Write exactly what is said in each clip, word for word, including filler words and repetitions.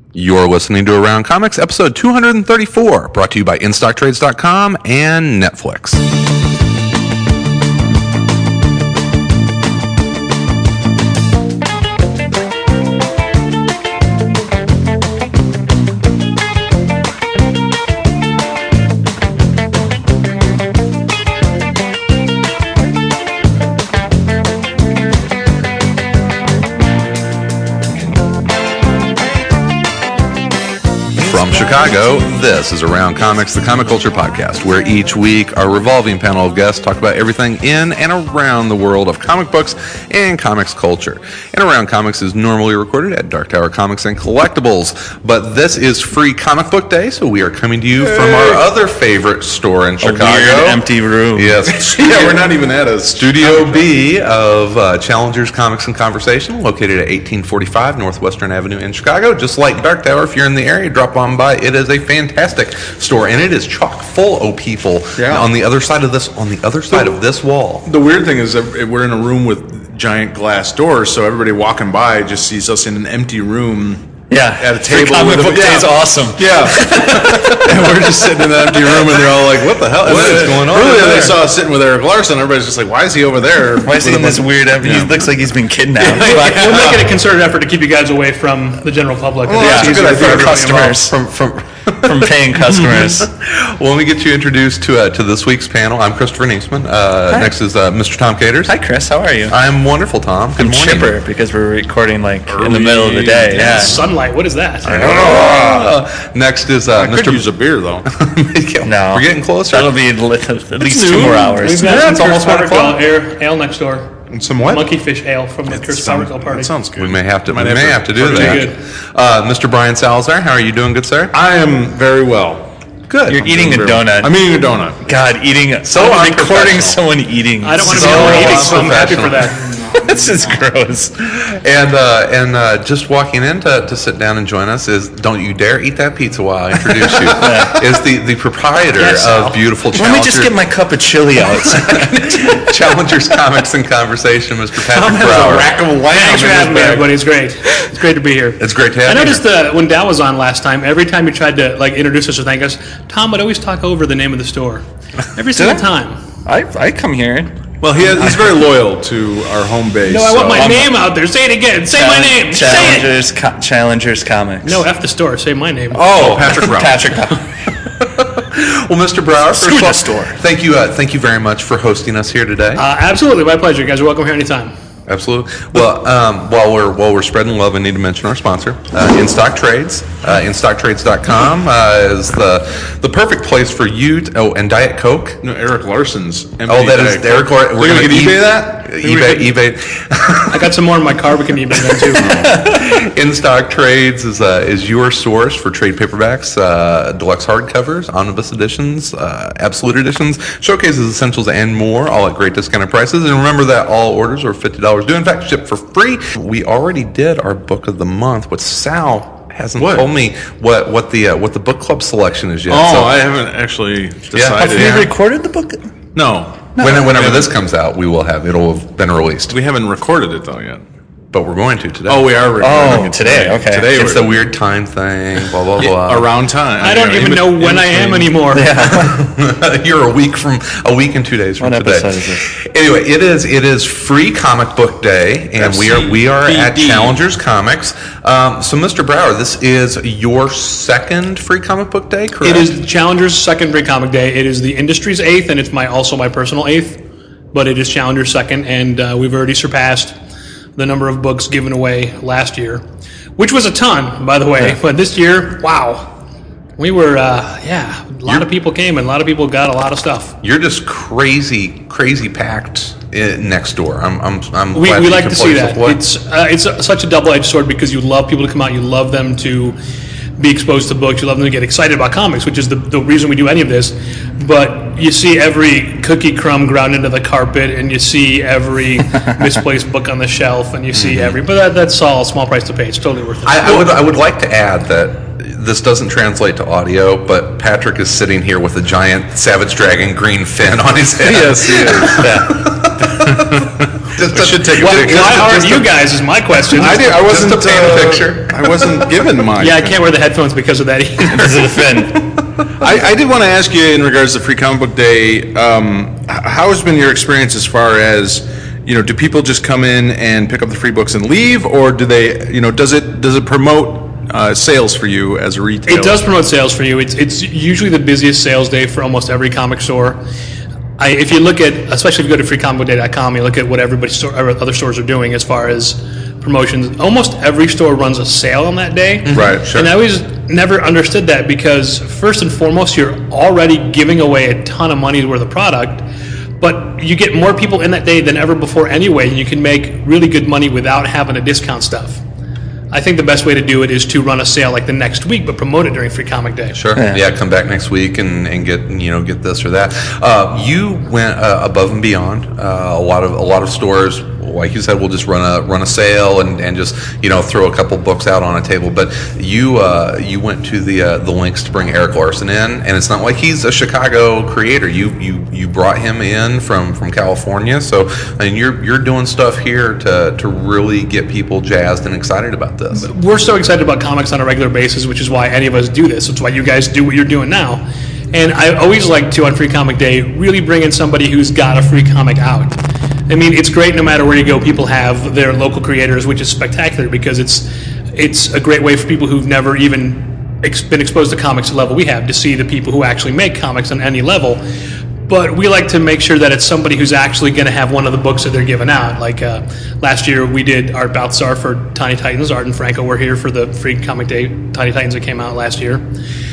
You're listening to Around Comics, episode two thirty-four, brought to you by In Stock Trades dot com and Netflix. From Chicago, this is Around Comics, the comic culture podcast, where each week our revolving panel of guests talk about everything in and around the world of comic books and comics culture. And Around Comics is normally recorded at Dark Tower Comics and Collectibles, but this is Free Comic Book Day, so we are coming to you hey. from our other favorite store in Chicago. A weird empty room. Yes. Yeah, we're not even at a Studio B of uh, Challengers Comics and Conversation, located at eighteen forty-five Northwestern Avenue in Chicago. Just like Dark Tower, if you're in the area, drop on by. It is a fantastic store, and it is chock full of people. Yeah. On the other side of this, on the other side the, of this wall. The weird thing is that we're in a room with giant glass doors, so everybody walking by just sees us in an empty room. Yeah, at a table. Comic book day is awesome. Yeah, and we're just sitting in an empty room, and they're all like, "What the hell? What is going on?" Really, they saw us sitting with Eric Larson. Everybody's just like, "Why is he over there? Why is he in this weird empty? Yeah. He looks like he's been kidnapped." We're making a concerted effort to keep you guys away from the general public. Well, yeah, it's good for customers from from from paying customers. Well, let me get you introduced to uh, to this week's panel. I'm Christopher Niesman. Uh, next is uh, Mister Tom Caters. Hi, Chris. How are you? I'm wonderful, Tom. Good I'm morning. chipper because we're recording like Early in the middle of the day. Yeah, sunlight. What is that? Uh, next is uh, I could Mister use a beer though. No, we're getting closer. That'll be at least noon. two more hours. We've got Yeah, some it's almost one o'clock. Ale, ale next door. And some what? Monkeyfish ale from the Chris Power Girl party. That sounds good. We may have to. Might we have may to have to do party that. good. Uh, Mister Brian Salazar, how are you doing, good sir? I am very well. Good. You're I'm eating a doing very donut. well. I'm eating a donut. God, eating So I'm recording unprofessional. someone eating. I don't want to So be the one eating, so I'm happy for unprofessional. that. This is gross. And uh, and uh, just walking in to, to sit down and join us is, don't you dare eat that pizza while I introduce you, is the, the proprietor Yes, of Al. Beautiful Let Challenger. me just get my cup of chili out. Challengers Comics and Conversation, Mister Tom Patrick has a Brower. rack of lamb Thanks for in his having me, bag. everybody. It's great. It's great to be here. It's great to have I you noticed here. that when Dal was on last time, every time he tried to like introduce us or thank us, Tom would always talk over the name of the store. Every single I? time. I I come here. Well, he has, he's very loyal to our home base. No, I want so- my I'm- name out there. Say it again. Say my name. Say it. Challengers, Co- Challengers Comics. No, F the store. Say my name. Oh, Patrick Brown. Patrick. well, Mister Brower, first Screw of all, the store. thank you, uh, thank you very much for hosting us here today. Uh, absolutely. My pleasure. You guys are welcome here anytime. Absolutely. Well, um, while we're while we're spreading love, I need to mention our sponsor, uh, In Stock Trades. Uh, In Stock Trades dot com uh, is the the perfect place for you. To, oh, and Diet Coke. No, Eric Larson's. Oh, that is Eric. We're We're gonna get e- eBay that. eBay, eBay. I got some more in my car. We can eBay that too. In Stock Trades is uh, is your source for trade paperbacks, uh, deluxe hardcovers, omnibus editions, uh, absolute editions, showcases, essentials, and more, all at great discounted prices. And remember that all orders are fifty dollars. Do in fact ship for free. We already did our book of the month, but Sal hasn't What? told me what what the uh, what the book club selection is yet. Oh, so I haven't actually Have decided. Have Yeah. we recorded the book? No, when, whenever this comes out, we will have it'll have been released. we haven't recorded it though yet. But we're going to today. Oh, we are recording Oh, it today, okay. Today it's we're the weird time thing. Blah blah Yeah, blah. around time. I don't You even in know bet- when in I am between. anymore. You're a week from a week and two days from What today. episode is this? Anyway, it is it is Free Comic Book Day, and we are we are at F C P D. Challengers Comics. Um, so, Mister Brower, this is your second Free Comic Book Day, correct? It is Challenger's second Free Comic Day. It is the industry's eighth, and it's my also my personal eighth. But it is Challenger's second, and uh, we've already surpassed the number of books given away last year, which was a ton, by the way. Yeah. But this year, wow, we were uh, yeah, a lot You're- of people came, and a lot of people got a lot of stuff. You're just crazy, crazy packed uh, next door. I'm I'm I'm. We, glad we that like you to can see play that. support. It's uh, it's a, such a double-edged sword because you love people to come out, you love them to be exposed to books, you love them to get excited about comics, which is the, the reason we do any of this. But you see every cookie crumb ground into the carpet, and you see every misplaced book on the shelf, and you see every. But that, that's all a small price to pay. It's totally worth it. I, I would I would like to add that this doesn't translate to audio, but Patrick is sitting here with a giant Savage Dragon green fin on his head. Yes, he is. Yeah. Just to, should take a Why, picture. why aren't Just you to- guys? Is my question. I did. I wasn't Just to paint a uh, picture. I wasn't given mine. Yeah, I can't wear the headphones because of that either. Because of the fin. I, I did want to ask you in regards to Free Comic Book Day. Um, h- how has been your experience as far as, you know, do people just come in and pick up the free books and leave, or do they, you know, does it does it promote uh, sales for you as a retailer? It does promote sales for you. It's it's usually the busiest sales day for almost every comic store. I, if you look at, especially if you go to free comic book day dot com, you look at what everybody store, other stores are doing as far as promotions. Almost every store runs a sale on that day. Right, sure. And I always never understood that because first and foremost, you're already giving away a ton of money worth of product, but you get more people in that day than ever before anyway, and you can make really good money without having to discount stuff. I think the best way to do it is to run a sale like the next week, but promote it during Free Comic Day. Sure. Yeah. Yeah. Come back next week and, and get you know get this or that. Uh, you went uh, above and beyond. Uh, a lot of a lot of stores, like you said, will just run a run a sale and, and just you know throw a couple books out on a table. But you uh, you went to the uh, the links to bring Eric Larson in, and it's not like he's a Chicago creator. You you you brought him in from, from California. So I mean, you're you're doing stuff here to to really get people jazzed and excited about this. We're so excited about comics on a regular basis, which is why any of us do this. It's why you guys do what you're doing now. And I always like to, on Free Comic Day, really bring in somebody who's got a free comic out. I mean, it's great no matter where you go. People have their local creators, which is spectacular because it's it's a great way for people who've never even ex- been exposed to comics at the level we have to see the people who actually make comics on any level. But we like to make sure that it's somebody who's actually going to have one of the books that they're giving out. Like uh, last year, we did Art Baltzar for Tiny Titans. Art and Franco were here for the Free Comic Day Tiny Titans that came out last year.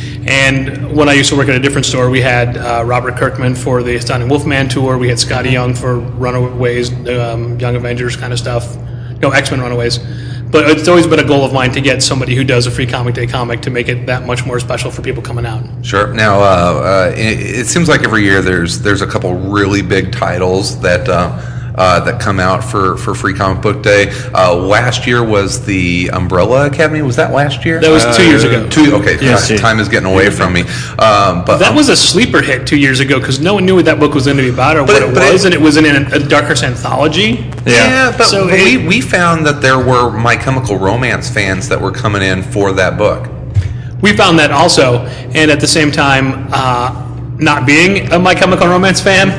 And when I used to work at a different store, we had uh, Robert Kirkman for the Astounding Wolfman tour. We had Scotty Young for Runaways, um, Young Avengers kind of stuff. No, X-Men Runaways. But it's always been a goal of mine to get somebody who does a Free Comic Day comic to make it that much more special for people coming out. Sure. Now, uh, uh, it, it seems like every year there's there's a couple really big titles that uh, uh, that come out for, for Free Comic Book Day. Uh, last year was the Umbrella Academy. Was that last year? That was two years Uh, ago. Two. Okay. Yes. time, time is getting away from me. Um, but That um, was a sleeper hit two years ago because no one knew what that book was going to be about or But what it- it but was, it- and it was in a, a Darkest anthology. yeah, but, So but it- we we found that there were My Chemical Romance fans that were coming in for that book. We found that also, and at the same time, uh, not being a My Chemical Romance fan,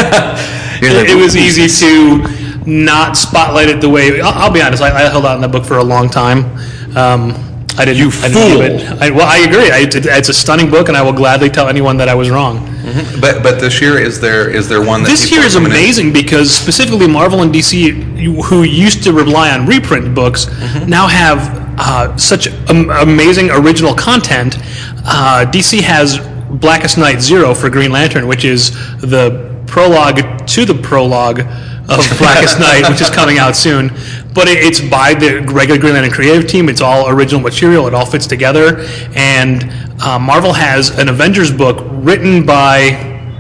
it, it was easy to not spotlight it the way. I'll, I'll be honest, I, I held out in that book for a long time. Um, I didn't. You I didn't give it. I, well, I agree. I, it, it's a stunning book, and I will gladly tell anyone that I was wrong. But but this year is there is there one that This people year are is coming in- amazing because specifically Marvel and D C, who used to rely on reprint books, now have uh, such am- amazing original content. Uh, D C has Blackest Night Zero for Green Lantern, which is the prologue to the prologue of Blackest Night, which is coming out soon. But it, it's by the regular Green Lantern creative team. It's all original material. It all fits together. And uh, Marvel has an Avengers book written by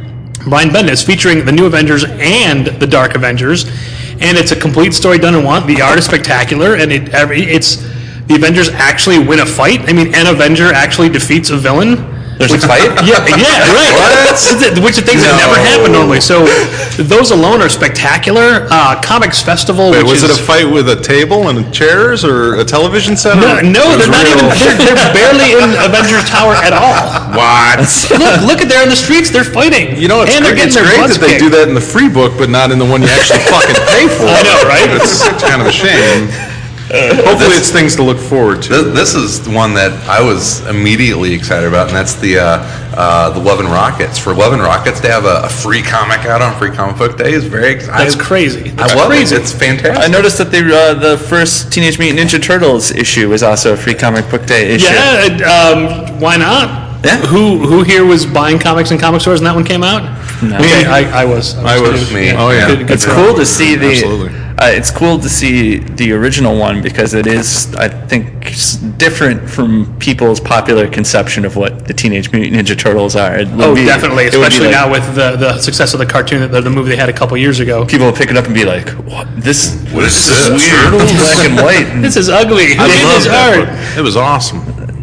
Brian Bendis featuring the New Avengers and the Dark Avengers. And it's a complete story done in one. The art is spectacular, and it every, it's the Avengers actually win a fight. I mean, an Avenger actually defeats a villain. There's a fight? Yeah, yeah, right. What? Which are things that never happen normally. So those alone are spectacular. Uh, Comics Festival. Wait, which was is, it a fight with a table and chairs or a television set? No, no, It was they're not real- even. They're, they're barely in Avengers Tower at all. What? Look, look at they're in the streets. They're fighting. You know, it's and they're great, getting it's their great butts that they kicked. do that in the free book, but not in the one you actually fucking pay for. I know, right? It's, it's kind of a shame. Hopefully, it's things to look forward to. This, this is one that I was immediately excited about, and that's the uh, uh, the Love and Rockets. For Love and Rockets to have a, a free comic out on Free Comic Book Day is very exciting. That's crazy. That's I love crazy. it. It's fantastic. I noticed that the uh, the first Teenage Mutant Ninja Turtles issue was also a Free Comic Book Day issue. Yeah, um, why not? Yeah. Who who here was buying comics in comic stores when that one came out? No. Okay, I, I was. I was. too. Me. Oh, yeah. Good- good It's for- cool to see the. Absolutely. Uh, it's cool to see the original one because it is, I think, s- different from people's popular conception of what the Teenage Mutant Ninja Turtles are. It would Oh, be- definitely, it would be especially like- now with the, the success of the cartoon, the, the movie they had a couple years ago. People will pick it up and be like, "What? This? What is this this? is weird, black and white." And This is ugly. I It loved is that hard. book. It was awesome.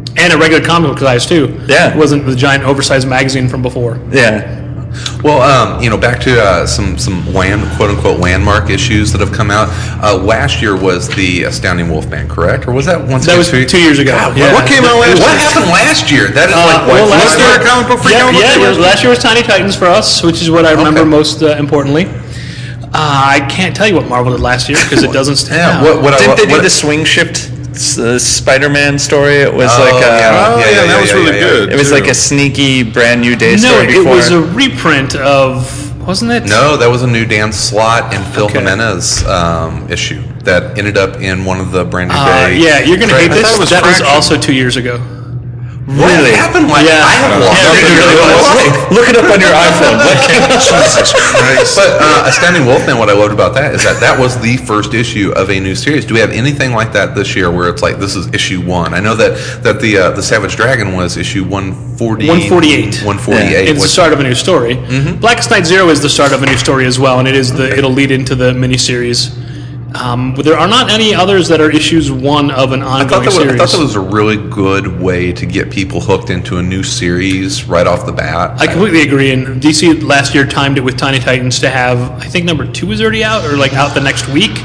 And a regular comic book size, too. Yeah. It wasn't the giant oversized magazine from before. Yeah. Well, um, you know, back to uh, some some land, quote unquote landmark issues that have come out. Uh, last year was the Astounding Wolfman, correct? Or was that once? That was two years ago. God, Yeah. What came out last? What year? happened last year? That is Uh, like what? well, last was year- there a comic book for Yeah, comic book yeah, day? it was- last year was Tiny Titans for us, which is what I remember Okay. most uh, importantly. Uh, I can't tell you what Marvel did last year because it doesn't stand Yeah, out. what, what I, Didn't they do what- the swing shift uh, Spider-Man story? It was Oh, like a, yeah. Oh, yeah, that was really good. it was too. like a sneaky brand new day No, story it before. was a reprint of, wasn't it? No, that was a new Dan Slott and Phil Okay. Jimenez um, issue that ended up in one of the brand new Uh, day. yeah, you're going to hate I this. thought it was that was Fraction. also two years ago. What Really? happened? Like, Yeah. I have lost Yeah, it. it really Look- Look it up on your iPhone. Jesus Christ. But uh, Astounding Wolfman, what I loved about that is that that was the first issue of a new series. Do we have anything like that this year where it's like, this is issue one? I know that, that the uh, the Savage Dragon was issue one forty, one forty-eight. one forty-eight. It's the which- start of a new story. Blackest Night Zero is the start of a new story as well, and it is the it'll lead into the miniseries. Um, but there are not any others that are issues one of an I thought, ongoing that was, I series. thought that was a really good way to get people hooked into a new series right off the bat. I completely agree. And D C last year timed it with Tiny Titans to have, I think number two is already out, or like out the next week.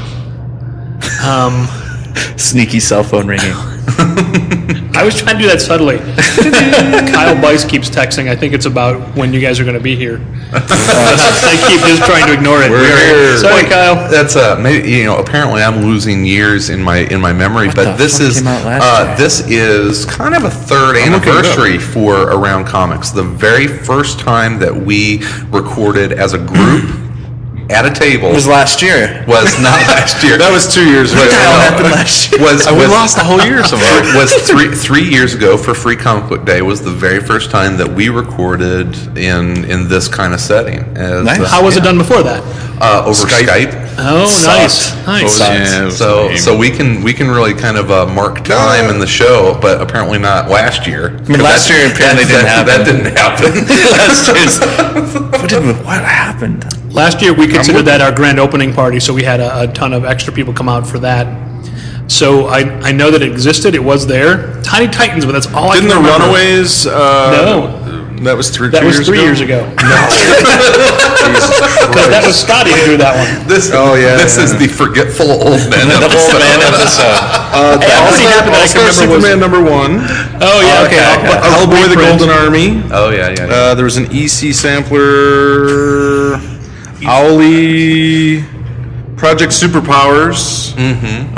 Um, Sneaky cell phone ringing. I was trying to do that subtly. Kyle Bice keeps texting. I think it's about when you guys are going to be here. I keep just trying to ignore it. We're here. Sorry, Wait, Kyle. That's uh, maybe you know. Apparently, I'm losing years in my in my memory. What but the this fuck is came out last uh, year? this is kind of a third looking it up. anniversary for Around Comics. The very first time that we recorded as a group at a table It was last year. was not last year. That was two years ago. What the hell happened last year? Was, we was- lost the whole year somehow. was three three years ago for Free Comic Book Day was the very first time that we recorded in in this kind of setting. As, Nice. uh, How was it yeah. done before that? Uh, over Skype. Skype. Oh, nice, Sucked. nice. Yeah, it was So, lame. so we can we can really kind of uh, mark time in the show, but apparently not last year. I mean, last year apparently didn't that, happen. That didn't happen. Last year's. What did we, what happened? Last year we considered that our grand opening party, so we had a, a ton of extra people come out for that. So I I know that it existed. It was there. Tiny Titans, but that's all I Didn't can the remember. Runaways? Uh, No. That was three. That two was years three ago? years ago. Because that was Scotty who drew that one. This, Oh, yeah, this is yeah. the forgetful old man. The whole man episode. Uh, Hey, I'm pretty happy that I can All-Star remember was- Superman number one. Oh yeah, okay. Okay, I'll- okay. I'll Hellboy: The reprint. Golden Army. Oh yeah, yeah. yeah. Uh, there was an E C sampler. Owly. Project Superpowers. Mm-hmm.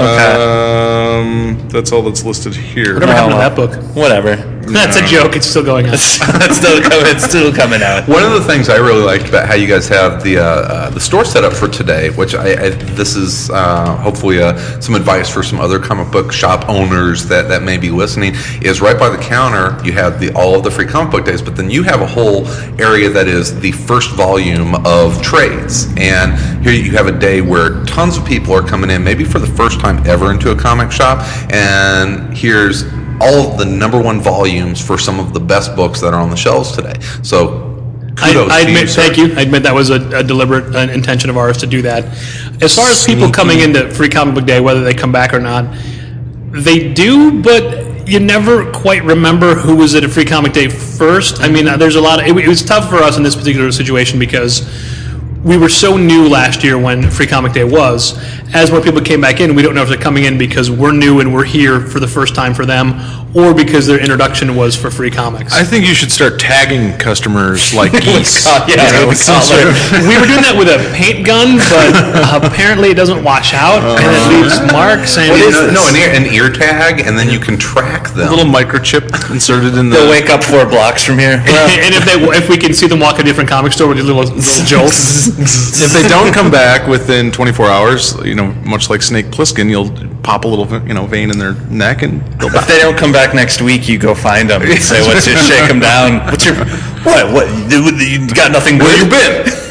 Um, that's all that's listed here. Whatever happened to Oh, that book? Whatever. That's a joke. It's still going on. it's still coming. It's still coming out. One of the things I really liked about how you guys have the uh, uh, the store set up for today, which I, I this is uh, hopefully uh, some advice for some other comic book shop owners that, that may be listening, is right by the counter you have the all of the Free Comic Book Days, but then you have a whole area that is the first volume of trades, and here you have a day where tons of people are coming in, maybe for the first time ever into a comic shop, and here's all of the number one volumes for some of the best books that are on the shelves today. So I, kudos I to admit, you, sir. thank you. I admit that was a, a deliberate uh, intention of ours to do that. As far as people coming into Free Comic Book Day, whether they come back or not, they do, but you never quite remember who was at a Free Comic Day first. I mean, uh, there's a lot of, it, it was tough for us in this particular situation because we were so new last year when Free Comic Day was. As more people came back in, we don't know if they're coming in because we're new and we're here for the first time for them, or because their introduction was for Free Comics. I think you should start tagging customers like geese. God, yeah, You know, with with some collar. sort of- We were doing that with a paint gun, but apparently it doesn't wash out, and it leaves marks. And no, no, an ear, an ear tag, and then you can track them. a little microchip inserted in They'll the. wake up four blocks from here. and if they if we can see them walk a different comic store with a little, little jolt, If they don't come back within twenty-four hours, you know, much like Snake Plissken, you'll pop a little, you know, vein in their neck and they'll If they don't come back next week, you go find them and say, "What's your shake them down? What's your what? What? You got nothing good? Where you been? Well,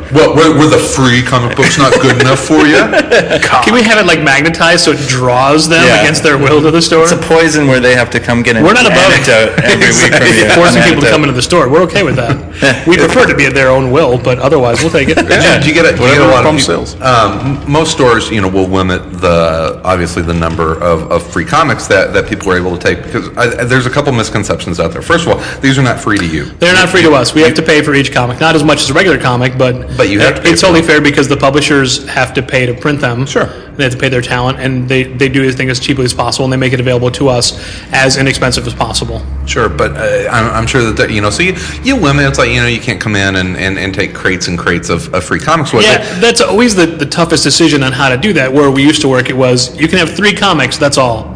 What, were, were the free comic books not good enough for you? Can we have it like magnetized so it draws them Yeah. against their will to the store? It's a poison where they have to come get an We're not above anecdote every week from you. forcing An people to anecdote. come into the store. We're okay with that. We prefer to be at their own will, but otherwise we'll take it. Yeah. Do you get a, do you get a Whatever lot of pump people- sales. Um, m- most stores, you know, will limit the obviously the number of, of free comics that, that people are able to take because I, there's a couple misconceptions out there. First of all, these are not free to you. They're not free to us. We have to pay for each comic. Not as much as a regular comic, but, But you have to pay it's for only them. fair because the publishers have to pay to print them. Sure. They have to pay their talent, and they, they do everything as cheaply as possible, and they make it available to us as inexpensive as possible. Sure, but uh, I'm, I'm sure that, that, you know, so you, you limit, it's like, you know, you can't come in and, and, and take crates and crates of, of free comics with Yeah, it. that's always the, the toughest decision on how to do that. Where we used to work, it was you can have three comics, that's all.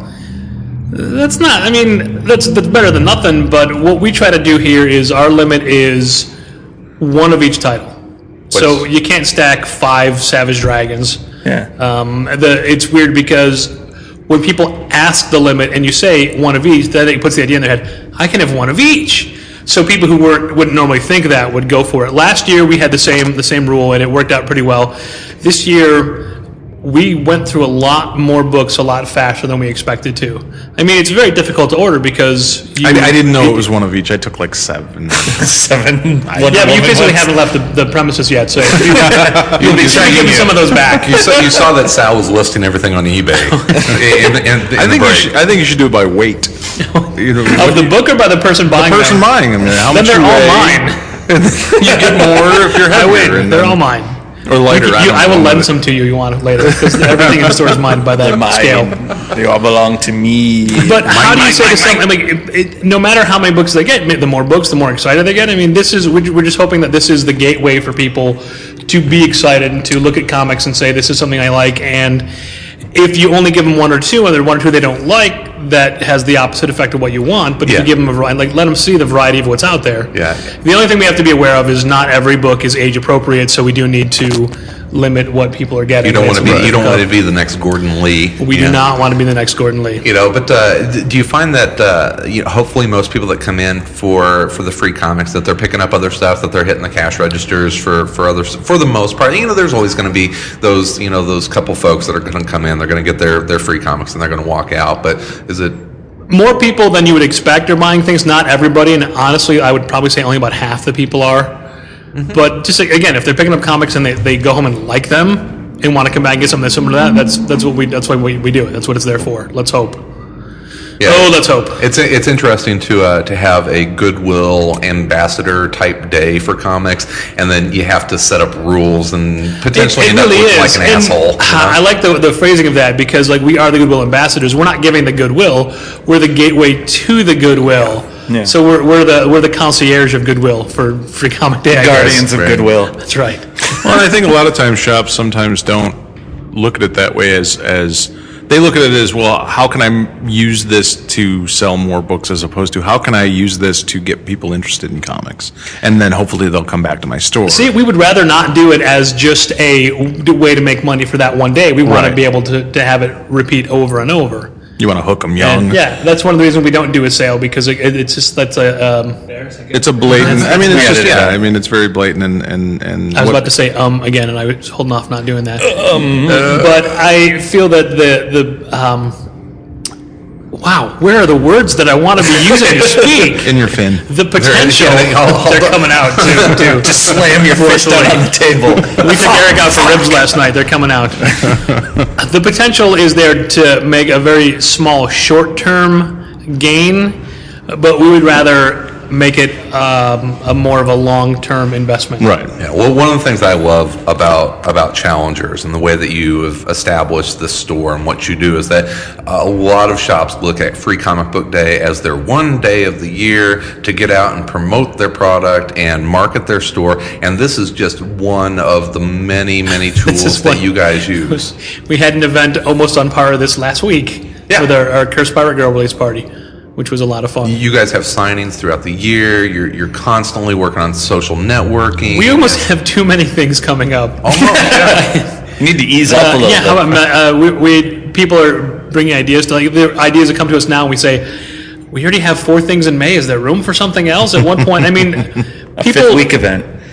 That's not, I mean, that's, that's better than nothing, but what we try to do here is our limit is one of each title. So you can't stack five Savage Dragons. Yeah. Um, the, it's weird because when people ask the limit and you say one of each, then it puts the idea in their head, I can have one of each. So people who weren't, wouldn't normally think that would go for it. Last year we had the same the same rule and it worked out pretty well. This year we went through a lot more books a lot faster than we expected to. I mean, it's very difficult to order because you, I, I didn't know it was one of each. I took like seven. Seven. Yeah, but you basically haven't left the, the premises yet, so you'll be trying to give me some of those back. You saw, you saw that Sal was listing everything on eBay. in, in, in I the think you break. should, I think you should do it by weight. You know, Of the book or by the person buying the person them? buying them. How Then much they're you all weigh. mine. You get more if you're I heavier. win. and They're then- all mine. Or lighter. You- I, don't I will know. lend some to you. You want it later because everything in the store is mine by that Mine. scale. They all belong to me. But how do you Mine, say mine, to someone like it, it, no matter how many books they get, the more books, the more excited they get? I mean, this is we're we're just hoping that this is the gateway for people to be excited and to look at comics and say this is something I like. And if you only give them one or two, and there are one or two they don't like, that has the opposite effect of what you want. But if Yeah. you give them a variety, like let them see the variety of what's out there. Yeah. The only thing we have to be aware of is not every book is age appropriate, so we do need to limit what people are getting. You don't want to be. It's- You don't want to be the next Gordon Lee. We Yeah. do not want to be the next Gordon Lee. You know, but uh, d- do you find that uh, you know, hopefully most people that come in for, for the free comics that they're picking up other stuff, that they're hitting the cash registers for for others for the most part. You know, there's always going to be those you know those couple folks that are going to come in, they're going to get their their free comics and they're going to walk out. But is it? More people than you would expect are buying things. Not everybody, and honestly, I would probably say only about half the people are. Mm-hmm. But just like, again, if they're picking up comics and they, they go home and like them and want to come back and get something similar to that, that's that's what we that's why we, we do it. That's what it's there for. Let's hope. Yeah. Oh, let's hope. It's it's interesting to uh, to have a goodwill ambassador type day for comics, and then you have to set up rules and potentially It- it end really up looking is. like an And asshole. you know? I like the, the phrasing of that because like we are the goodwill ambassadors. We're not giving the goodwill. We're the gateway to the goodwill. Yeah. So we're, we're the we're the concierge of goodwill for Free Comic Day. I guess. Guardians of Right. Goodwill. That's right. Well, and I think a lot of times shops sometimes don't look at it that way as as they look at it as, well, how can I m- use this to sell more books as opposed to how can I use this to get people interested in comics? And then hopefully they'll come back to my store. See, we would rather not do it as just a w- way to make money for that one day. We want to Right. be able to, to have it repeat over and over. You want to hook them young. And yeah, that's one of the reasons we don't do a sale because it, it- it's just that's a. Um, It's a blatant, I mean, it's Yeah, just, it is. yeah, I mean, it's very blatant and, and, and. I was what- about to say um again, and I was holding off not doing that. Um, but I feel that the the um. Wow, where are the words that I want to be using to speak? In your fin. The potential. Yeah, hold- hold They're on. coming out too. too. Just slam your fist down on the table. We took Eric out for ribs last night. They're coming out. The potential is there to make a very small short-term gain, but we would rather make it um, a more of a long-term investment. Right. Yeah, well, one of the things I love about about Challengers and the way that you have established this store and what you do is that a lot of shops look at Free Comic Book Day as their one day of the year to get out and promote their product and market their store. And this is just one of the many, many tools is that one- you guys use. We had an event almost on par with this last week Yeah. with our, our Curse Pirate Girl release party, which was a lot of fun. You guys have signings throughout the year. You're you're constantly working on social networking. We almost have too many things coming up. almost. Yeah. You need to ease up a Uh, little yeah, bit. how about uh, we, we people are bringing ideas to like the ideas that come to us now, and we say we already have four things in May. Is there room for something else? At one point, I mean, a people fifth week event. Uh,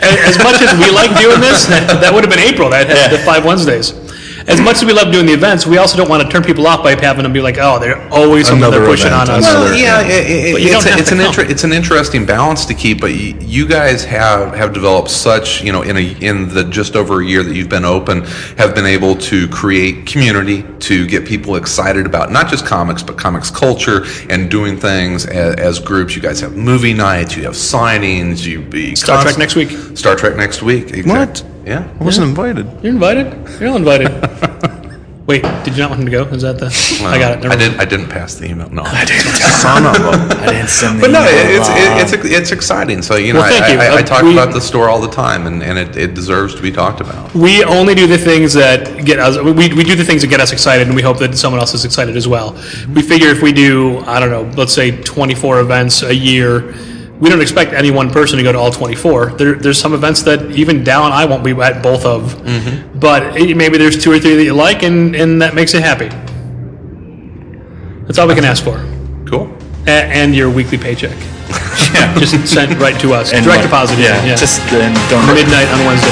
as much as we like doing this, that, that would have been April. That Yeah. the five Wednesdays. As much as we love doing the events, we also don't want to turn people off by having them be like, "Oh, they're always something Another they're pushing event, on us." another- Well, yeah, it, it, But you it's, don't a, have it's to an come. inter, it's an interesting balance to keep. But you, you guys have, have developed such, you know, in a in the just over a year that you've been open, have been able to create community, to get people excited about not just comics but comics culture and doing things as, as groups. You guys have movie nights, you have signings, you be Star Trek next week. Star Trek next week. Exactly. What? Yeah. I wasn't invited. You're invited. You're all invited. Wait, did you not want him to go? Is that the? I got it. Never I mind. didn't. I didn't pass the email. No. I didn't. Son of a- I didn't send the But no, email it's along. it's it's it's exciting. So you know, Well, thank I, you. I, I Uh, talk we- about the store all the time, and, and it, it deserves to be talked about. We only do the things that get us. We, we do the things that get us excited, and we hope that someone else is excited as well. We figure if we do, I don't know, let's say twenty-four events a year, we don't expect any one person to go to all twenty-four. There, there's some events that even Dal and I won't be at both of, Mm-hmm. but it, maybe there's two or three that you like, and, and that makes it happy. That's all we can ask for. Cool. A- and your weekly paycheck. Just sent right to us. And Direct what- deposit. Yeah, yeah. just then don't. midnight on Wednesday.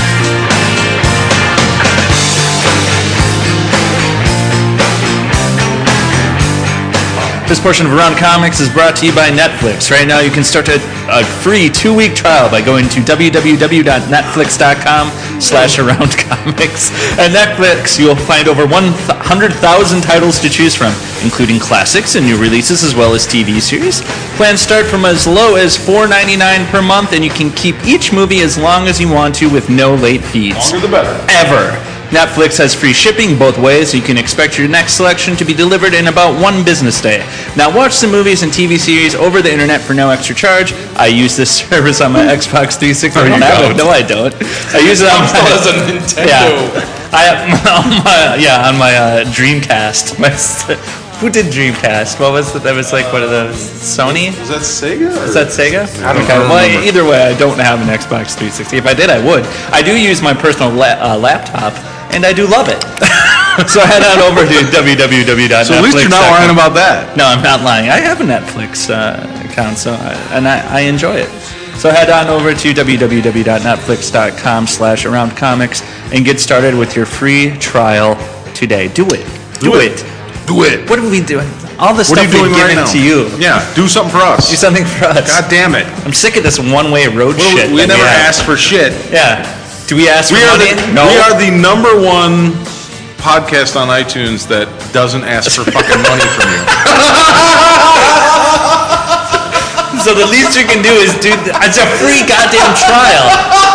This portion of Around Comics is brought to you by Netflix. Right now, you can start a, a free two-week trial by going to www.netflix.com slash Around Comics. At Netflix, you'll find over one hundred thousand titles to choose from, including classics and new releases, as well as T V series. Plans start from as low as four dollars and ninety-nine cents per month, and you can keep each movie as long as you want to with no late fees. Longer the better. Ever. Netflix has free shipping both ways, so you can expect your next selection to be delivered in about one business day. Now watch some movies and T V series over the internet for no extra charge. I use this service on my Xbox three sixty. No, you I have don't. it. No, I don't. I use it on my, Still has a Nintendo. Yeah, I on my, yeah on my uh, Dreamcast. My, who did Dreamcast? What was it? That was like one of those Sony. Was that Sega? Is that Sega? I don't- okay. I don't Well, remember. either way, I don't have an Xbox three sixty. If I did, I would. I do use my personal la- uh, laptop, and I do love it. So head on over to w w w dot netflix dot com. So at least you're not lying about that. No, I'm not lying. I have a Netflix uh, account, so I, and I, I enjoy it. So head on over to w w w dot netflix dot com slash around comics and get started with your free trial today. Do it. Do, Do it. it. Do it. What are we doing? All the What stuff are you doing we've right given now? to you. Yeah, do something for us. Do something for us. God damn it. I'm sick of this one-way road Well, shit. we that never have. asked for shit. Yeah. Do we ask We for are, money? the, no. we are the number one podcast on iTunes that doesn't ask for fucking money from you. So the least you can do is do. It's a free goddamn trial.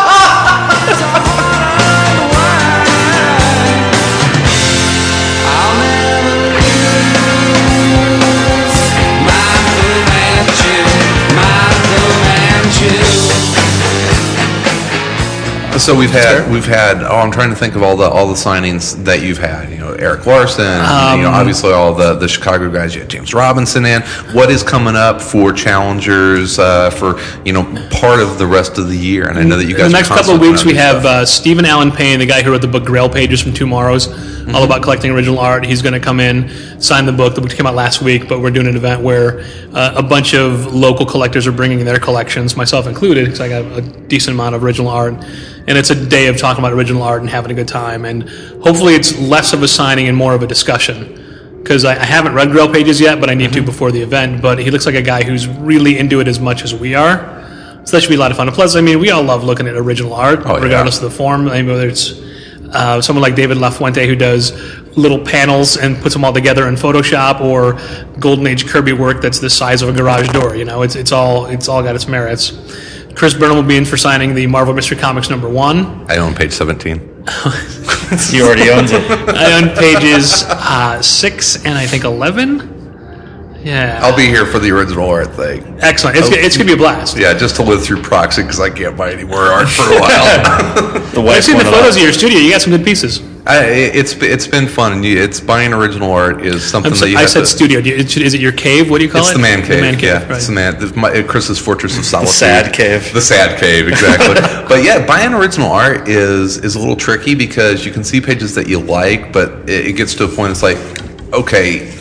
So we've had we've had oh I'm trying to think of all the all the signings that you've had. You know, Eric Larson. you know, obviously all the the Chicago guys. You had James Robinson in. What is coming up for challengers uh, for you know part of the rest of the year? And I know that you guys. In the are next couple of constantly weeks, we putting out have new stuff. uh, Stephen Allen Payne, the guy who wrote the book Grail Pages from Tomorrows, Mm-hmm. all about collecting original art. He's going to come in, sign the book. The book came out last week, but we're doing an event where uh, a bunch of local collectors are bringing their collections, myself included, because I got a decent amount of original art. And it's a day of talking about original art and having a good time. And hopefully it's less of a signing and more of a discussion. Because I, I haven't read Grail Pages yet, but I need to before the event. But he looks like a guy who's really into it as much as we are. So that should be a lot of fun. And plus, I mean, we all love looking at original art, Oh, yeah. regardless of the form. I mean, whether it's uh, someone like David LaFuente who does little panels and puts them all together in Photoshop, or Golden Age Kirby work that's the size of a garage door. You know, it's it's all it's all got its merits. Chris Burnham will be in for signing the Marvel Mystery Comics number one. I own page seventeen. He already owns it. I own pages uh, six and I think eleven. Yeah. I'll be here for the original art thing. Excellent. It's, it's going to be a blast. Yeah, just to live through proxy because I can't buy any more art for a while. The I've wife seen the won't photos allow- of your studio. You got some good pieces. I, it's it's been fun, and you, it's buying original art is something I'm so, that you I have said to, studio. Do you, is it your cave? What do you call It's it? the man cave. The man cave. Yeah, right. it's the man. It's my, Chris's fortress of solitude. sad cave. The sad cave, exactly. But yeah, buying original art is is a little tricky because you can see pages that you like, but it, it gets to a point. It's like, okay,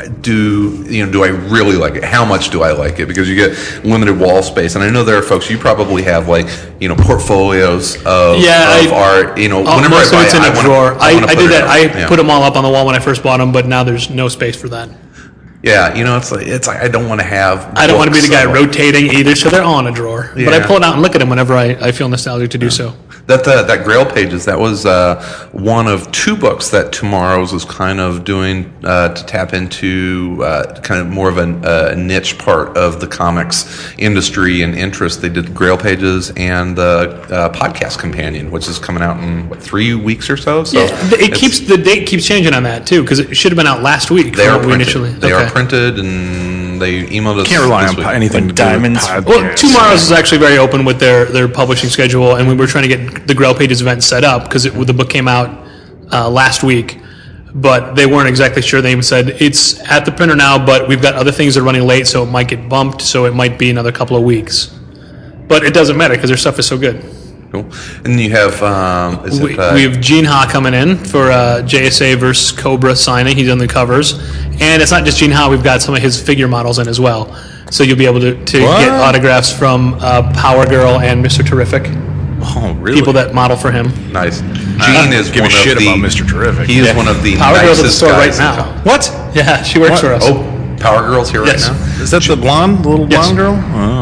do you know? Do I really like it? How much do I like it? Because you get limited wall space, and I know there are folks. You probably have like you know portfolios of, Yeah, of I- art. You know, Uh, whenever most I buy of it's it, in I a wanna- drawer. I, I, wanna I put did it that. up. I Yeah. put them all up on the wall when I first bought them, but now there's no space for that. Yeah, you know, it's like it's like I don't want to have. I don't want to be the books guy of- rotating either, so they're all in a drawer. But I Yeah. pull it out and look at them whenever I, I feel nostalgic to do so. That uh, that Grail Pages, that was uh, one of two books that Tomorrow's was kind of doing uh, to tap into uh, kind of more of a, a niche part of the comics industry and interest. They did Grail Pages and the uh, Podcast Companion, which is coming out in what, three weeks or so. So Yeah, it it's- keeps the date keeps changing on that too because it should have been out last week. They from are what we printed. initially. They okay. are printed, and they emailed us. Can't rely this on week. po- anything Like to do with diamonds? podcasts. Well, Tomorrow's is actually very open with their, their publishing schedule, and we were trying to get the Grail Pages event set up because the book came out uh, last week, but they weren't exactly sure. They even said it's at the printer now, but we've got other things that are running late, so it might get bumped, so it might be another couple of weeks. But it doesn't matter because their stuff is so good. Cool. And you have um, is We, it, uh, we have Gene Ha coming in for uh, J S A versus Cobra signing. He's on the covers. And it's not just Gene Ha, we've got some of his figure models in as well. So you'll be able to, to get autographs from uh, Power Girl and Mister Terrific, Oh, really? people that model for him. nice. Gene is give a one shit of the, about Mister Terrific. He is one of the Power Girl's at the nicest store right guys in now. town. What? Yeah, she works for us. Oh, Power Girl's here Yes. right now. Is that the blonde, the little Yes. blonde girl?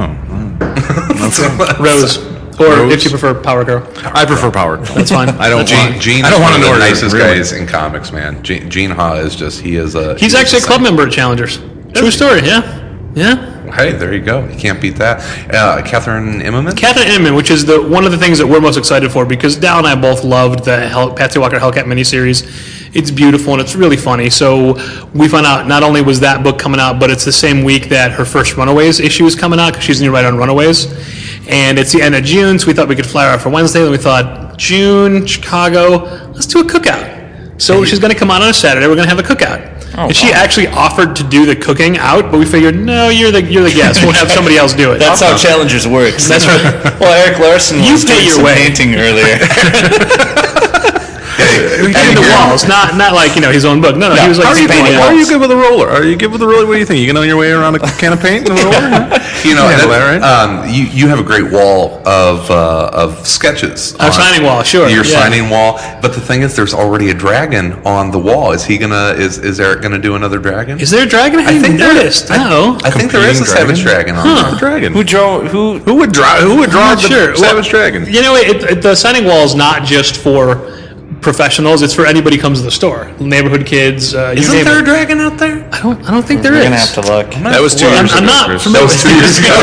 Oh. Rose. Or Rose? if you prefer Power Girl. I prefer Power Girl. That's fine. I don't Gene, want, Gene I is don't one want of to know the her, nicest really. guys in comics, man. Gene, Gene Ha is just, he is a... He's he actually is a club member at Challengers. True story, yeah. Yeah. Hey, there you go. You can't beat that. Uh, Catherine Immerman? Catherine Inman, which is the one of the things that we're most excited for, because Dal and I both loved the Hell, Patsy Walker Hellcat miniseries. It's beautiful and it's really funny. So we found out not only was that book coming out, but it's the same week that her first Runaways issue is coming out because she's the new writer on Runaways, and it's the end of June. So we thought we could fly her out for Wednesday. Then we thought June, Chicago, let's do a cookout. So she's going to come out on a Saturday. We're going to have a cookout. Oh, and she wow. actually offered to do the cooking out, but we figured, no, you're the you're the guest. We'll have somebody else do it. That's how Challengers works. That's right. Well, Eric Larson You was pay doing your some way. painting earlier. He painted the walls, not not like you know his own book. No, no, he was like How are, you, painting how are you walls. good with a roller? Are you good with a roller? What do you think? You get on your way around a can of paint and a roller? You know, handle that, that, right? um, you, you have a great wall of uh, of sketches. Our on signing wall, sure, Your yeah. signing wall. But the thing is, there's already a dragon on the wall. Is he gonna? Is is Eric gonna do another dragon? Is there a dragon? I, I haven't think there- noticed. I- No. I think there is a Competing Savage dragon? Dragon on there. Dragon. who draw? Who? Who would draw? Who would draw I'm the not sure. Savage Well, Dragon? You know, it, it, the signing wall is not just for professionals. It's for anybody who comes to the store. Neighborhood kids. Uh, you Isn't name there a it. dragon out there? I don't. I don't think there is. We're gonna have to look. That was two I'm, years I'm ago. not Chris. familiar. That was two years ago.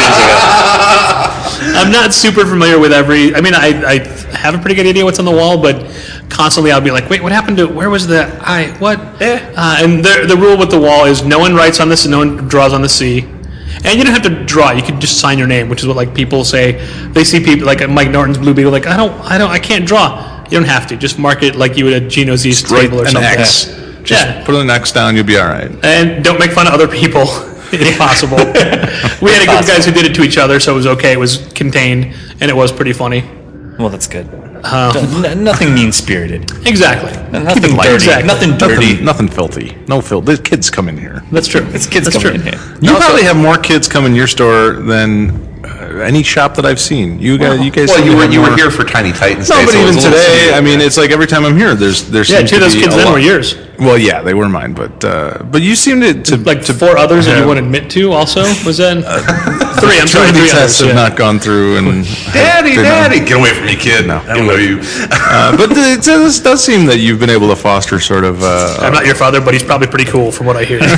I'm not super familiar with every. I mean, I, I have a pretty good idea what's on the wall, but constantly I'll be like, wait, what happened to? Where was the I? What? Eh. Uh, and the the rule with the wall is no one writes on this and no one draws on the C. And you don't have to draw. You can just sign your name, which is what like people say. They see people like Mike Norton's Blue Beetle, like I don't, I don't, I can't draw. You don't have to. Just mark it like you would at Gino's East Write table or an something. X. Just Yeah. put an X down. You'll be all right. And don't make fun of other people if possible. We had a group of guys who did it to each other, so it was okay. It was contained, and it was pretty funny. Well, that's good. N- nothing mean spirited. Exactly. Nothing light. dirty. Exactly. Nothing dirty. Nothing, nothing filthy. No filth. There's kids come in here. That's true. It's kids That's coming true. in here. You probably have more kids come in your store than uh, any shop that I've seen. You guys, you guys. Well, seem you to were have you were more- here for Tiny Titans. No, Day, but so it even was a little today, similar. I mean, it's like every time I'm here, there's there's Yeah, two of those kids then were yours. Well, yeah, they were mine, but uh, but you seem to to Like to four others that have- you wouldn't admit to also? Was that? three, I'm Too sorry, many three tests others. have Yeah. not gone through, and Daddy, they're not- Daddy, get away from me, kid. No, I don't know you. Uh, but it does, does seem that you've been able to foster sort of. Uh, I'm not your father, but he's probably pretty cool from what I hear.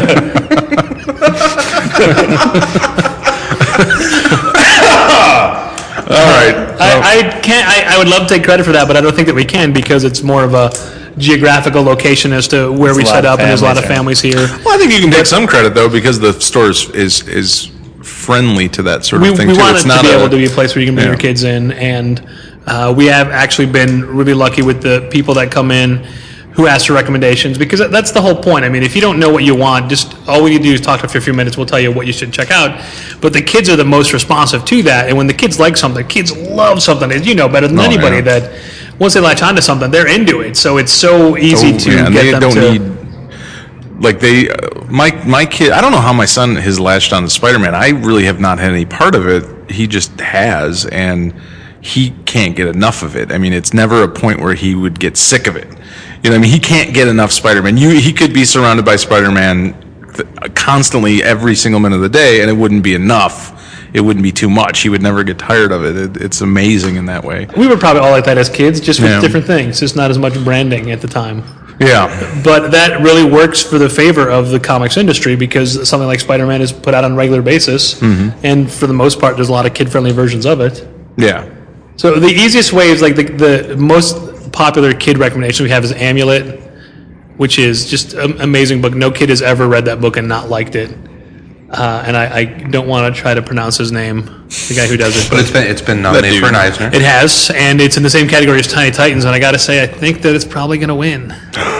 all right. I, I can't. I, I would love to take credit for that, but I don't think that we can because it's more of a geographical location as to where There's we a lot set of up, and there's a lot of families families here. Well, I think you can take some credit though, because the store is is, is friendly to that sort We, of thing we too. want It's it to not be a- able to be a place where you can bring yeah. your kids in, and uh, we have actually been really lucky with the people that come in who ask for recommendations, because that's the whole point. I mean, if you don't know what you want, just all we need to do is talk to us for a few minutes. We'll tell you what you should check out. But the kids are the most responsive to that, and when the kids like something, kids love something, as you know better than Oh, anybody, yeah. that once they latch onto something, they're into it. So it's so easy Oh, to yeah, and get they them don't to. need like they, uh, my my kid. I don't know how my son has latched on to Spider-Man. I really have not had any part of it. He just has, and he can't get enough of it. I mean, it's never a point where he would get sick of it. You know, I mean, he can't get enough Spider-Man. You, he could be surrounded by Spider-Man th- constantly every single minute of the day, and it wouldn't be enough. It wouldn't be too much. He would never get tired of it. it it's amazing in that way. We were probably all like that as kids, just with Yeah. different things. Just not as much branding at the time. Yeah. But that really works for the favor of the comics industry because something like Spider-Man is put out on a regular basis, mm-hmm. and for the most part, there's a lot of kid-friendly versions of it. Yeah. So the easiest way is like the, the most popular kid recommendation we have is Amulet, which is just an amazing book. No kid has ever read that book and not liked it. Uh, and I, I don't want to try to pronounce his name, the guy who does it. But it's been it's been nominated for an Eisner. It has, and it's in the same category as Tiny Titans. And I got to say, I think that it's probably going to win.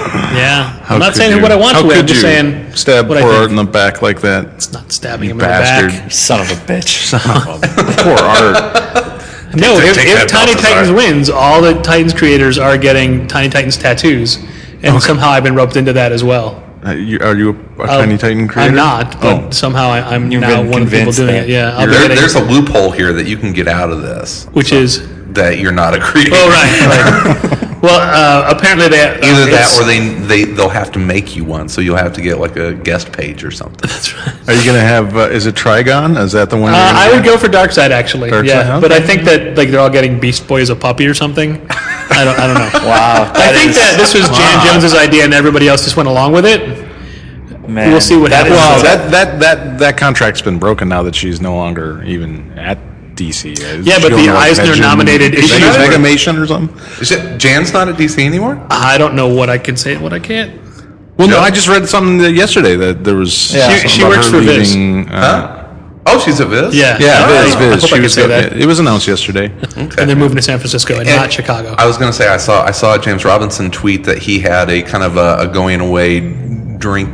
Yeah, I'm not could saying you? what I want How to win. I'm could just you saying stab what I poor think. Art in the back like that. It's not stabbing him bastard. in the back. Son of a bitch. Poor Art. No, Take- if, take if that, Tiny Balthazar. Titans wins, all the Titans creators are getting Tiny Titans tattoos, and somehow I've been roped into that as well. Uh, you, are you a, a Tiny Titan creator? I'm not, but Oh. somehow I, I'm You've now been one of the people convinced doing that. it. Yeah, I'll be There, getting- there's a loophole here that you can get out of this, which is that you're not a creator. oh right, right. Well, uh, apparently they uh, Either that it's- or they they they'll have to make you one, so you'll have to get like a guest page or something. Are you going to have, uh, is it Trigon? Is that the one? Uh, you're gonna I get? would go for Darkseid actually. Darkseid, yeah, okay. but I think that like they're all getting Beast Boy as a puppy or something. I don't. I don't know. Wow. I think that this was Jan Jones's idea, and everybody else just went along with it. Man, We'll see what that happens. is- Well, that, that, that, that contract's been broken now that she's no longer even at D C. Yeah, but the Eisner-nominated Is she issue- Megamation or something? Is it Jan's not at D C anymore? I don't know what I can say and what I can't. Well, no, Yeah. I just read something that yesterday that there was. Yeah. something She- she about works her for Viz. leaving, Uh, Oh, she's at Viz. Yeah. Yeah, Oh, Viz, I Viz. hope I She can was say go- that. It was announced yesterday. And they're moving to San Francisco and, not Chicago. I was going to say I saw I saw James Robinson tweet that he had a kind of a, a going away drink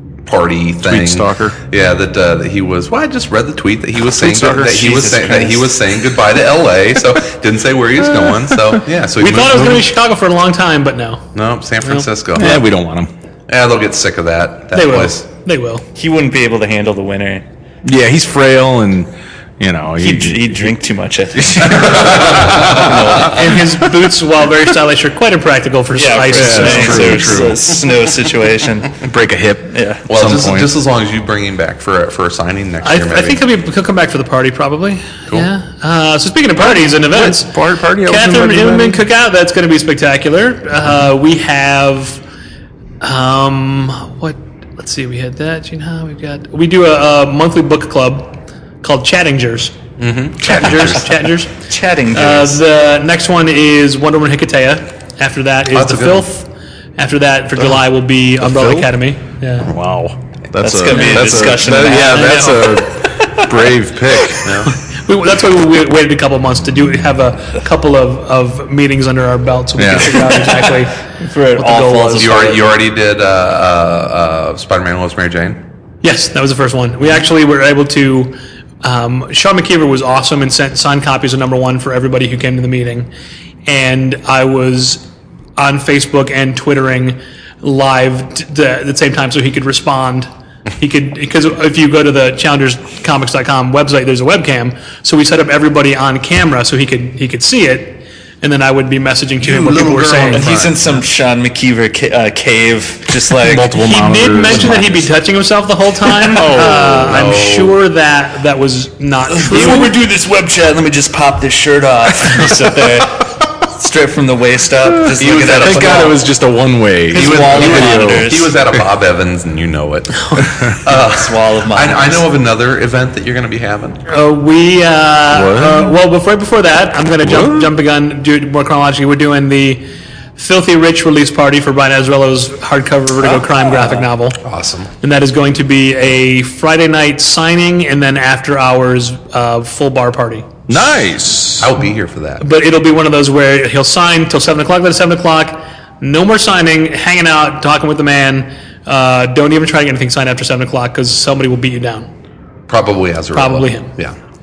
party thing. stalker. Yeah, that uh, that he was. Well, I just read the tweet that he was saying stalker. that he was Jesus saying that he Christ. was saying goodbye to L A. So didn't say where he was going. So yeah, so he we thought it was moved- going to be Chicago for a long time, but no. no San Francisco. Yeah, we don't want him. Yeah, they'll get sick of that. That They will. place. They will. He wouldn't be able to handle the winter. Yeah, he's frail and, you know. He, He'd, he'd drink too much, I think. And his boots, while very stylish, are quite impractical for Yeah, ice. for and yeah, snow. true, there's true. a snow situation. break a hip. Yeah. Well, some just, point. just as long as you bring him back for a, for a signing next I, year, maybe. I think he'll, be, he'll come back for the party, probably. Yeah. Uh, so speaking of parties and events, Par- party, I was Catherine invited to Immelman that. Cookout, that's going to be spectacular. Uh, we have, um, what, let's see, we had that, Gene, huh? We've got, we do a, a monthly book club called Chattingers. Mm-hmm. Chattingers, Chattingers. Chatting. Uh, the next one is Wonder Woman Hikitea. After that is that's The a good one. Filth. After that, for July, will be Umbrella Filth? Academy. Yeah. Wow. That's, That's a, gonna be a that's discussion that- and a yeah, that's a brave pick. We, that's why we waited a couple months to do have a couple of, of meetings under our belt so we Yeah. can figure out exactly For it what the all goal falls was. you already you already did uh, uh, uh, Spider-Man and Lois Mary Jane. Yes, that was the first one. We actually were able to. Um, Sean McKeever was awesome and sent signed copies of number one for everybody who came to the meeting, and I was on Facebook and Twittering live t- the, at the same time so he could respond. He could, because if you go to the challengers comics dot com website, there's a webcam. So we set up everybody on camera so he could he could see it, and then I would be messaging to him what people were saying. And he's in some Sean McKeever ca- uh, cave, just like Multiple He monitors. did mention that he'd be touching himself the whole time. uh, I'm sure that that was not true. Before we do this web chat, let me just pop this shirt off. And you sit there, straight from the waist up, just He looking was at at us. Thank God it was just a one-way. His He was, wall he of was- monitors. he was at a Bob Evans, and you know it. This wall of monitors. I, I know of another event that you're going to be having. Uh, we uh, uh, well before before that, I'm going to jump jump the gun, do it more chronologically. We're doing the Filthy Rich release party for Brian Azzarello's hardcover Vertigo crime graphic novel, Awesome. and that is going to be a Friday night signing and then after hours uh, full bar party. Nice. I'll be here for that. But it'll be one of those where he'll sign till seven o'clock. Then at seven o'clock, no more signing, hanging out, talking with the man. Uh, don't even try to get anything signed after seven o'clock because somebody will beat you down. Probably Azarello. Probably him. Yeah.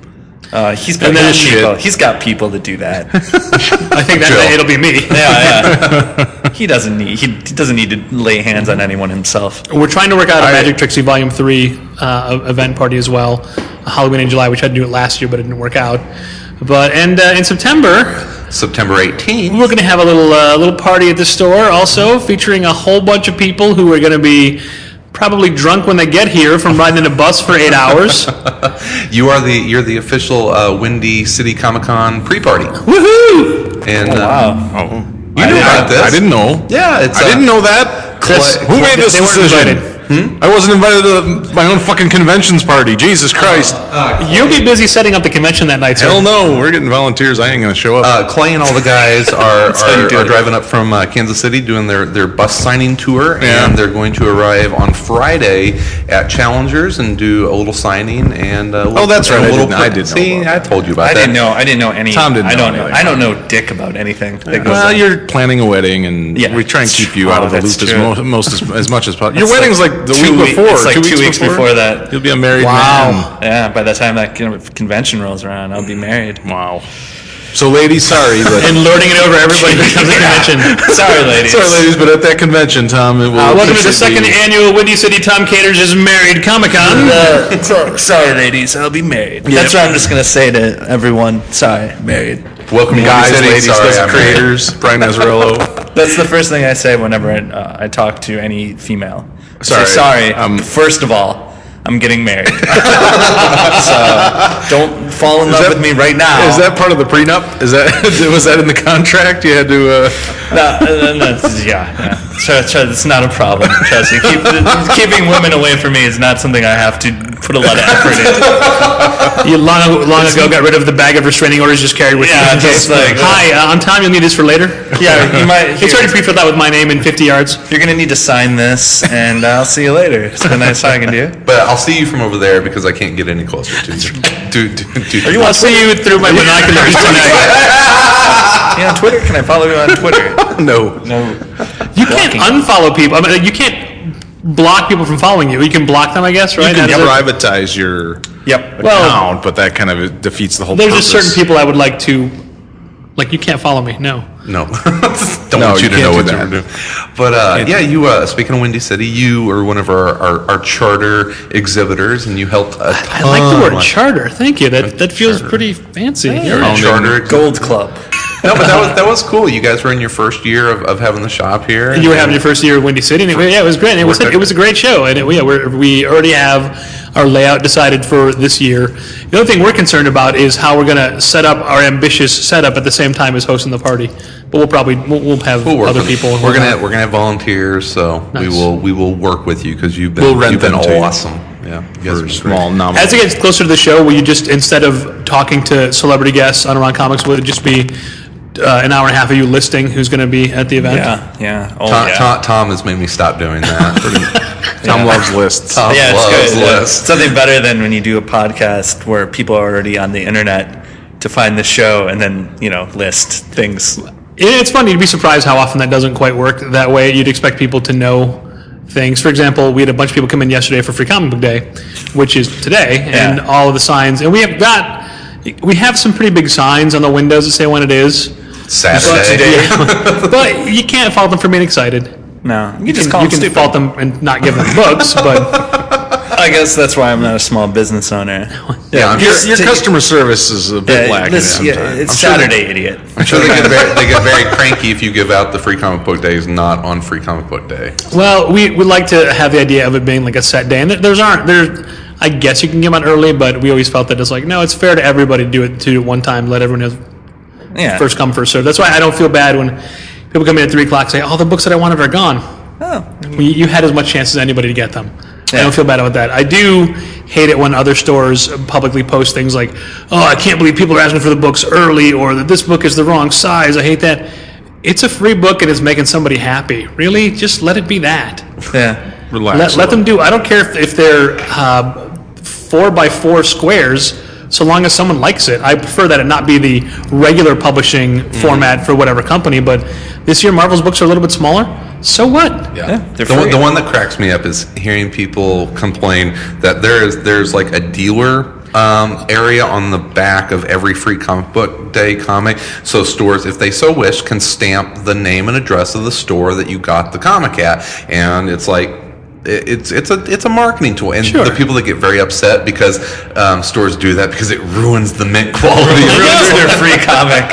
Uh, he's got And then people. shit. He's got people to do that. I think that Jill. it'll be me. yeah, yeah. He doesn't need. He doesn't need to lay hands on anyone himself. We're trying to work out a I- Magic Trixie Volume three uh, event party as well. Halloween in July. We tried to do it last year, but it didn't work out. But and uh, in September, September eighteenth. we're going to have a little uh, little party at the store, also featuring a whole bunch of people who are going to be probably drunk when they get here from riding in a bus for eight hours. You are the you're the official uh, Windy City Comic Con pre-party. Woohoo! And uh, Wow. Oh, you knew about this? I didn't know. Yeah, it's. I uh, didn't know that. Chris, Who made this they weren't decision? invited. I wasn't invited to my own fucking conventions party. Jesus Christ. You'll be busy setting up the convention that night, sir. Hell no. We're getting volunteers. I ain't going to show up. Uh, Clay and all the guys are, how you are, do are it. driving up from uh, Kansas City doing their, their bus signing tour, Yeah. and they're going to arrive on Friday at Challengers and do a little signing. And uh, Oh, that's and a right. I little didn't- I pre- did know See, about I told you about I that. didn't know. I didn't know any. Tom didn't I don't know know. anything I don't know dick about anything that goes well, on. you're planning a wedding, and Yeah, we try and that's keep you true. out Oh, of the that's loop as, true. mo- most as, as much as possible. Your It's wedding's like like the two week week- before. it's like two weeks before. before that. You'll be a married Wow. man. Yeah, by the time that con- convention rolls around, I'll be married. Wow. So, ladies, sorry, but And lording it over everybody who comes to the convention. Sorry, ladies. sorry, ladies, but at that convention, Tom, it will. Uh, welcome to the officially second be- annual Windy City Tom Caters is Married Comic Con. Uh, so- sorry, ladies. I'll be married. That's what I'm just gonna say to everyone. Sorry, married. Welcome to guys, Windy City. ladies, Sorry, those I'm married. creators, Brian Azzarello. That's the first thing I say whenever I, uh, I talk to any female. I say, Sorry, sorry. um, first of all, I'm getting married. So don't fall in love that- with me right now. Is that part of the prenup? Is that was that in the contract? You had to. Uh, No, uh, no, it's- yeah, yeah. So, so it's not a problem. Trust me. Keep, keeping women away from me is not something I have to put a lot of effort into. You long, long ago got rid of the bag of restraining orders just carried with Yeah, you. just like- Hi, uh, on time you'll need this for later. Yeah, you might. It's already pre-filled out with my name in fifty yards. You're gonna need to sign this, and I'll see you later. It's been nice talking to you. But I'll see you from over there because I can't get any closer to you. Do, do, do, Are you I'll see you through my binoculars tonight. Yeah, on Twitter? Can I follow you on Twitter? no. No. You can't unfollow people. I mean, you can't block people from following you. You can block them, I guess, right? You can That's it. privatize your Yep. Well, account, but that kind of defeats the whole There's purpose. just certain people I would like to, like, you can't follow me. No. No, don't No, want you you to know can't what do you're that. doing. But uh, yeah, you. Uh, speaking of Windy City, you are one of our, our, our charter exhibitors, and you helped. A I like the word ton. charter. Thank you. That that feels Charter. pretty fancy. You're Yeah. a charter exhibit. Gold Club. No, but that was that was cool. You guys were in your first year of, of having the shop here. And you were having your first year at Windy City, and it, yeah, it was great. It was Worked it was a great show, and it, yeah, we're, we already have our layout decided for this year. The other thing we're concerned about is how we're going to set up our ambitious setup at the same time as hosting the party. But we'll probably we'll, we'll have We'll work other with it. people. We're gonna we're gonna have volunteers, so we Nice. will we will work with you because you've been We'll rent you've been them to you. awesome. Yeah, you guys for have been small great. nominal. As it gets closer to the show, will you just instead of talking to celebrity guests on Around Comics, would it just be uh, an hour and a half of you listing who's going to be at the event? Yeah, yeah. Oh, Tom, yeah. Tom, Tom has made me stop doing that. Tom Yeah. loves lists. Tom Yeah, it's loves good. Yeah. lists. Something better than when you do a podcast where people are already on the internet to find the show and then, you know, list things. It's funny, you'd be surprised how often that doesn't quite work that way. You'd expect people to know things. For example, we had a bunch of people come in yesterday for Free Comic Book Day, which is today, and Yeah. all of the signs. And we have got, we have some pretty big signs on the windows that say when it is. Saturday. But you can't fault them for being excited. No, you You just can, call you them can stupid. fault them and not give them books, but I guess that's why I'm not a small business owner. Yeah, I'm Your, sure, your customer service is a bit Yeah, lacking this- yeah, sometimes. it's I'm sure Saturday, idiot. I'm sure they get very they get very cranky if you give out the Free Comic Book Days not on Free Comic Book Day. well, we would like to have the idea of it being like a set day, and there- there's aren't there. I guess you can give them out early, but we always felt that it's like no, it's fair to everybody to do it to do it one time. Let everyone have Yeah. first come first serve. That's why I don't feel bad when people come in at three o'clock and say, "Oh, the books that I wanted are gone." Oh. Well, you you had as much chance as anybody to get them. I Yeah. don't feel bad about that. I do hate it when other stores publicly post things like, "Oh, I can't believe people are asking for the books early," or that this book is the wrong size. I hate that. It's a free book and it's making somebody happy. Really, just let it be that. Yeah. Relax. Let, a let them little. do. I don't care if, if they're uh, four by four squares, so long as someone likes it. I prefer that it not be the regular publishing format for whatever company. But this year, Marvel's books are a little bit smaller. So what? Yeah, the, they're one, free. the one that cracks me up is hearing people complain that there is there's like a dealer um, area on the back of every free comic book day comic. So stores, if they so wish, can stamp the name and address of the store that you got the comic at, and it's like. It's it's a it's a marketing tool, and Sure. the people that get very upset because um, stores do that because it ruins the mint quality. It ruins their free comic.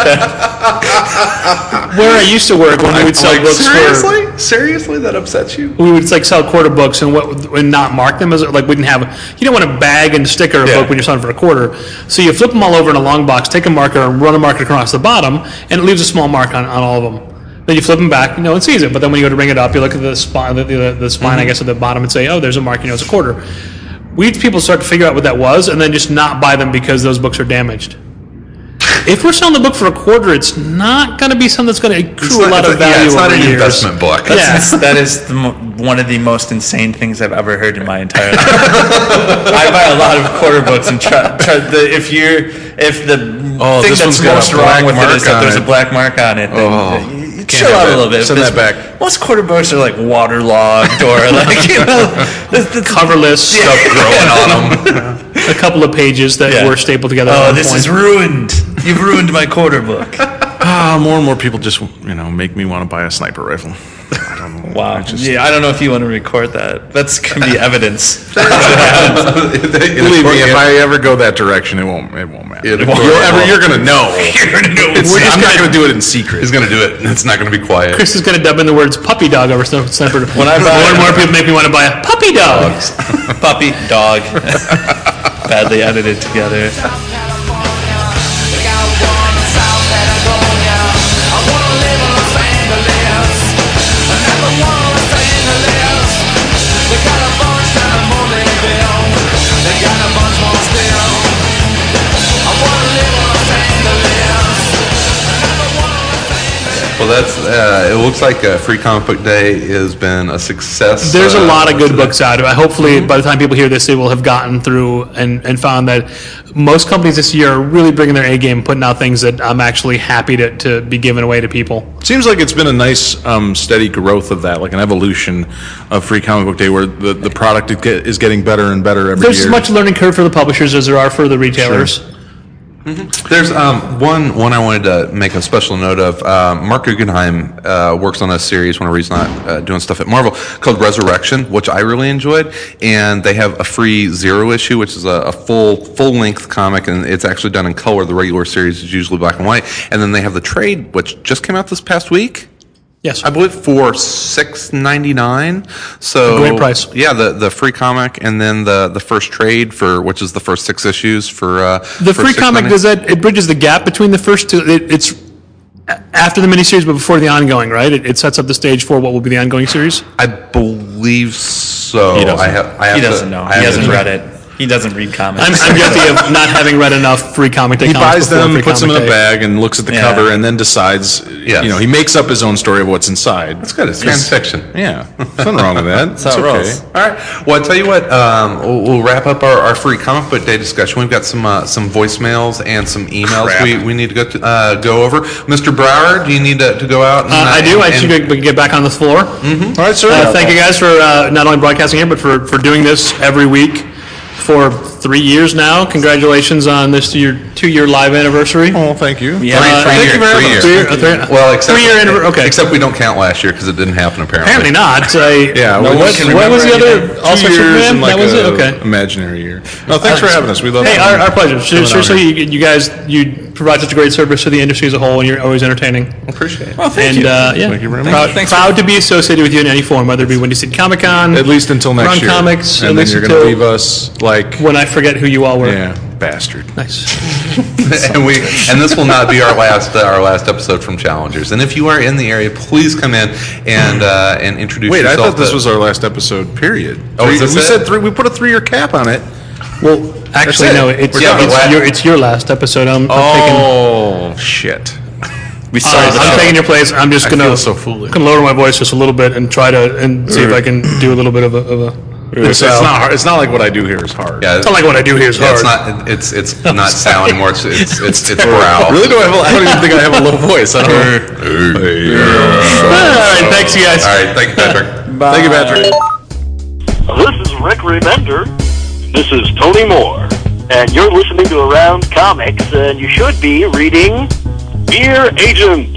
Where I used to work, when we would sell Like, books for, seriously, seriously, that upsets you? we would like sell quarter books and what and not mark them as like we didn't have. You don't want to bag and sticker a Yeah. book when you're selling for a quarter. So you flip them all over in a long box, take a marker, and run a marker across the bottom, and it leaves a small mark on, on all of them. Then you flip them back, no one sees it. But then when you go to ring it up, you look at the spine, the, the, the spine, I guess, at the bottom, and say, "Oh, there's a mark. You know, it's a quarter." We people start to figure out what that was, and then just not buy them because those books are damaged. If we're selling the book for a quarter, it's not going to be something that's going to accrue not- a lot it's of a- yeah, value it's not over an years. investment book. Yeah. That's, that is the mo- one of the most insane things I've ever heard in my entire life. I buy a lot of quarter books, and try, try the, if you're if the Oh, thing this one's that's got a most black wrong with it mark is that on there's it. a black mark on it, then Oh, you can't chill have out a that. little bit. Send that Because back. Most quarter books are like waterlogged or like you know, the, the, Coverless, Stuff growing on them. a couple of pages that Yeah. were stapled together. at oh, one this point. is ruined. You've ruined my quarter book. Ah, more and more people just, you know, make me want to buy a sniper rifle. I don't know. Wow. I just, Yeah, I don't know if you want to record that. That's gonna be evidence. Believe me, if I ever go that direction, it won't. It won't matter. It You'll won't. ever, you're gonna know. You're gonna know. It's- We're just I'm not gonna- gonna do it in secret. He's going to do it, and it's not going to be quiet. Chris is going to dub in the words "puppy dog" over sniper. sniper. When I buy- more and more people make me want to buy a puppy dog. Puppy, dog, badly edited together. Well, that's. Uh, it looks like uh, Free Comic Book Day has been a success. There's a uh, lot of good today. books out. Hopefully, by the time people hear this, they will have gotten through and, and found that most companies this year are really bringing their A game, putting out things that I'm actually happy to, to be giving away to people. Seems like it's been a nice, um, steady growth of that, like an evolution of Free Comic Book Day, where the, the product is get- is getting better and better every There's year. as much learning curve for the publishers as there are for the retailers. There's um, one one I wanted to make a special note of. Um, Mark Guggenheim uh, works on a series whenever he's not uh, doing stuff at Marvel called Resurrection, which I really enjoyed. And they have a free zero issue, which is a, a full full length comic, and it's actually done in color. The regular series is usually black and white. And then they have the trade, which just came out this past week. Yes. I believe for six ninety nine. So A great price. Yeah, the, the free comic and then the, the first trade for which is the first six issues for uh, The for free comic six ninety-nine. does that. It bridges the gap between the first two. It, it's after the miniseries, but before the ongoing, right? It, it sets up the stage for what will be the ongoing series. I believe so. He doesn't. I have. I have he to- doesn't know. I He have hasn't to- read it. He doesn't read comics. I'm, I'm guilty of not having read enough free comic day He comics buys before them, free puts them in comic a day. bag, and looks at the Yeah. cover, and then decides. Yes. You know, he makes up his own story of what's inside. That's good. It's fan fiction. Yeah, nothing wrong with that. That's how it rolls. All right. Well, I tell you what. Um, we'll, we'll wrap up our, our free comic book day discussion. We've got some uh, some voicemails and some emails Crap. we, we need to go to, uh, go over. Mister Brower, do you need to, to go out? And, Uh, I do. I and- should and- get, get back on the floor. All right, sir. Uh, thank you guys for uh, not only broadcasting here, but for, for doing this every week for three years now. Congratulations on this your two-year live anniversary. Oh, thank you. Yeah. Three, Uh, three thank year- you very three much. years. Three year- uh, three- Well, except three-year anniver- okay. Except we don't count last year because it didn't happen. Apparently. Apparently not. I, Yeah, No we one just can what was the remember other? anything. Also two years Superman? and like that was a it. Okay. imaginary year. No, thanks for having us. We love Hey, it. our, our pleasure. Coming out Seriously, here. you, you guys, you provide such a great service to the industry as a whole, and you're always entertaining. Appreciate it. Well, thank and you. Uh, yeah, Thank you very much. proud, Thanks proud to be associated with you in any form, whether it be Windy City Comic Con, At least until next Run year. Comics, and at then least you're going to until- leave us like, when I forget who you all were. yeah, bastard. Nice. and we and this will not be our last uh, our last episode from Challengers. And if you are in the area, please come in and uh, and introduce Wait, I yourself. thought this to- was our last episode. Period. Oh, Three- is this we it? said three. We put a three-year cap on it. Well, actually, it. no. It's, We're done. it's, We're your, it's your last episode. I'm, I'm taking. Oh shit! We Uh, started. I'm taking your place. I'm just I gonna feel so foolish. gonna lower my voice just a little bit and try to and see if I can do a little bit of a. Of a It's, it's not. Hard. It's not like what I do here is hard. Yeah, It's not like what I do here is yeah, hard. it's not. It's it's not sound anymore. It's it's it's, it's growl. Really? Do I have? A, I don't even think I have a low voice. I don't know. All right, thanks, you guys. All right, thank you, Patrick. Thank you, Patrick. This is Rick Remender. This is Tony Moore. and you're listening to Around Comics, and you should be reading Dear Agent.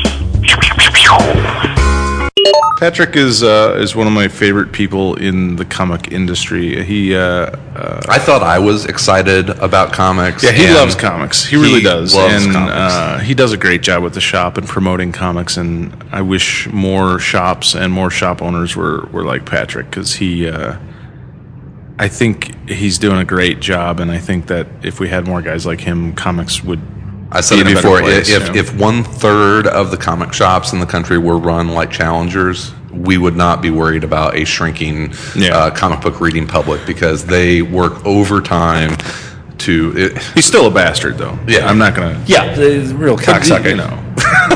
Patrick is uh, is one of my favorite people in the comic industry. He, uh, uh, I thought I was excited about comics. yeah, he and loves comics. He really he does, loves and comics. Uh, he does a great job with the shop and promoting comics. And I wish more shops and more shop owners were, were like Patrick, because he, uh, I think he's doing a great job. And I think that if we had more guys like him, comics would. I said be it in a better before. place, if you know? if one third of the comic shops in the country were run like Challengers, we would not be worried about a shrinking Yeah. uh, comic book reading public, because they work overtime to. It, He's still a bastard, though. Yeah. I'm not gonna. Yeah, the real cocksucker. You know.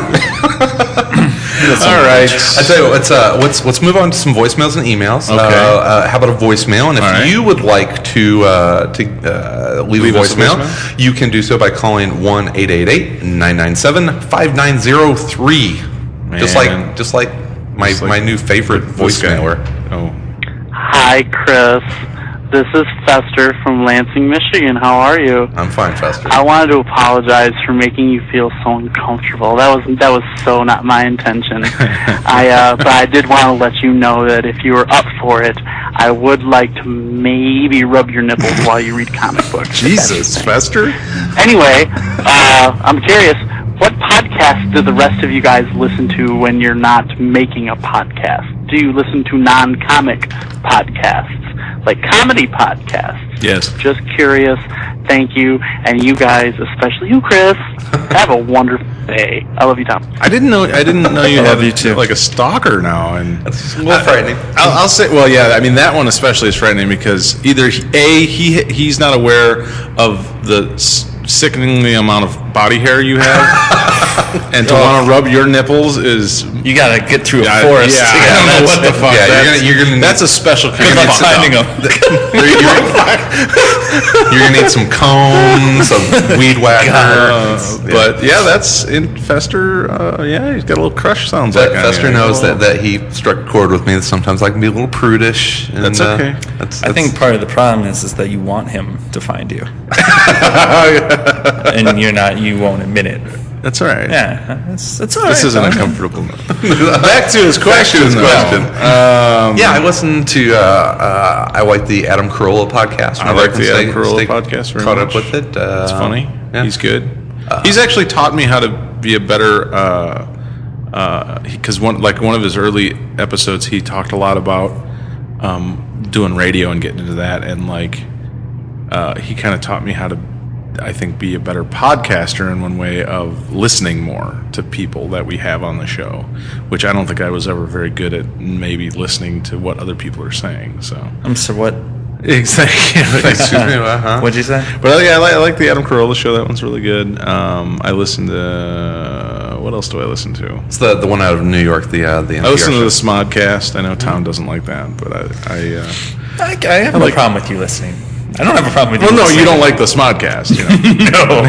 All right. I tell you what, let's uh, let's let's move on to some voicemails and emails. Okay. Uh, uh, how about a voicemail? And if All right. you would like to uh, to uh, leave, Leave a us a voicemail, voicemail? you can do so by calling one eight eight eight, nine nine seven, five nine zero three. Just Man. like just like my Just like my new favorite This guy. voicemailer. Oh. Hi, Chris. This is Fester from Lansing, Michigan. How are you? I'm fine, Fester. I wanted to apologize for making you feel so uncomfortable. That was that was so not my intention. I uh, but I did want to let you know that if you were up for it, I would like to maybe rub your nipples while you read comic books. Jesus, Fester? Anyway, uh, I'm curious, what podcast do the rest of you guys listen to when you're not making a podcast? Do you listen to non-comic podcasts, like comedy podcasts? Yes. Just curious. Thank you. And you guys, especially you, Chris, have a wonderful day. I love you, Tom. I didn't know. I didn't know you I had love you too. like a stalker now, and It's a little frightening. I'll, I'll say, well, yeah. I mean, that one especially is frightening because either he- a he he's not aware of the s- sickeningly amount of body hair you have, and to want to rub your nipples is. You gotta get through a I- forest. yeah, to I get don't know that what the shit. fuck. Yeah, you're that's, gonna- you're gonna- that's a special kind Good of luck finding them. You're, you're, you're gonna need some combs, some weed whacker. Uh, but yeah, that's in Fester. Uh, yeah, he's got a little crush. Sounds But like on Fester you. knows that, that he struck a chord with me. That sometimes I can be a little prudish. And, That's uh, okay. that's, I think that's- part of the problem is is that you want him to find you, and you're not. You won't admit it. That's all right. Yeah, it's it's all right. This isn't Tom. uncomfortable. Back to his question. his though. question. Um, Yeah, I listened to. Uh, uh, I like the Adam Carolla podcast. I whenever like can the stay- Adam Carolla stay podcast very Caught much. up with it. Uh, It's funny. Yeah. He's good. He's actually taught me how to be a better. Uh, because one like one of his early episodes, he talked a lot about um, doing radio and getting into that, and like uh, he kind of taught me how to, I think, be a better podcaster in one way of listening more to people that we have on the show, which I don't think I was ever very good at. Maybe listening to what other people are saying. So I'm so what? exactly. Excuse me. Uh-huh. What'd you say? But yeah, I like, I like the Adam Carolla show. That one's really good. Um, I listen to uh, what else do I listen to? It's the the one out of New York. The uh, the N P R I listen to show. the Smodcast. I know Tom doesn't like that, but I. I uh, I, I have no like- problem with you listening. I don't have a problem with well, you. no, you listening. don't like the Smodcast. You know?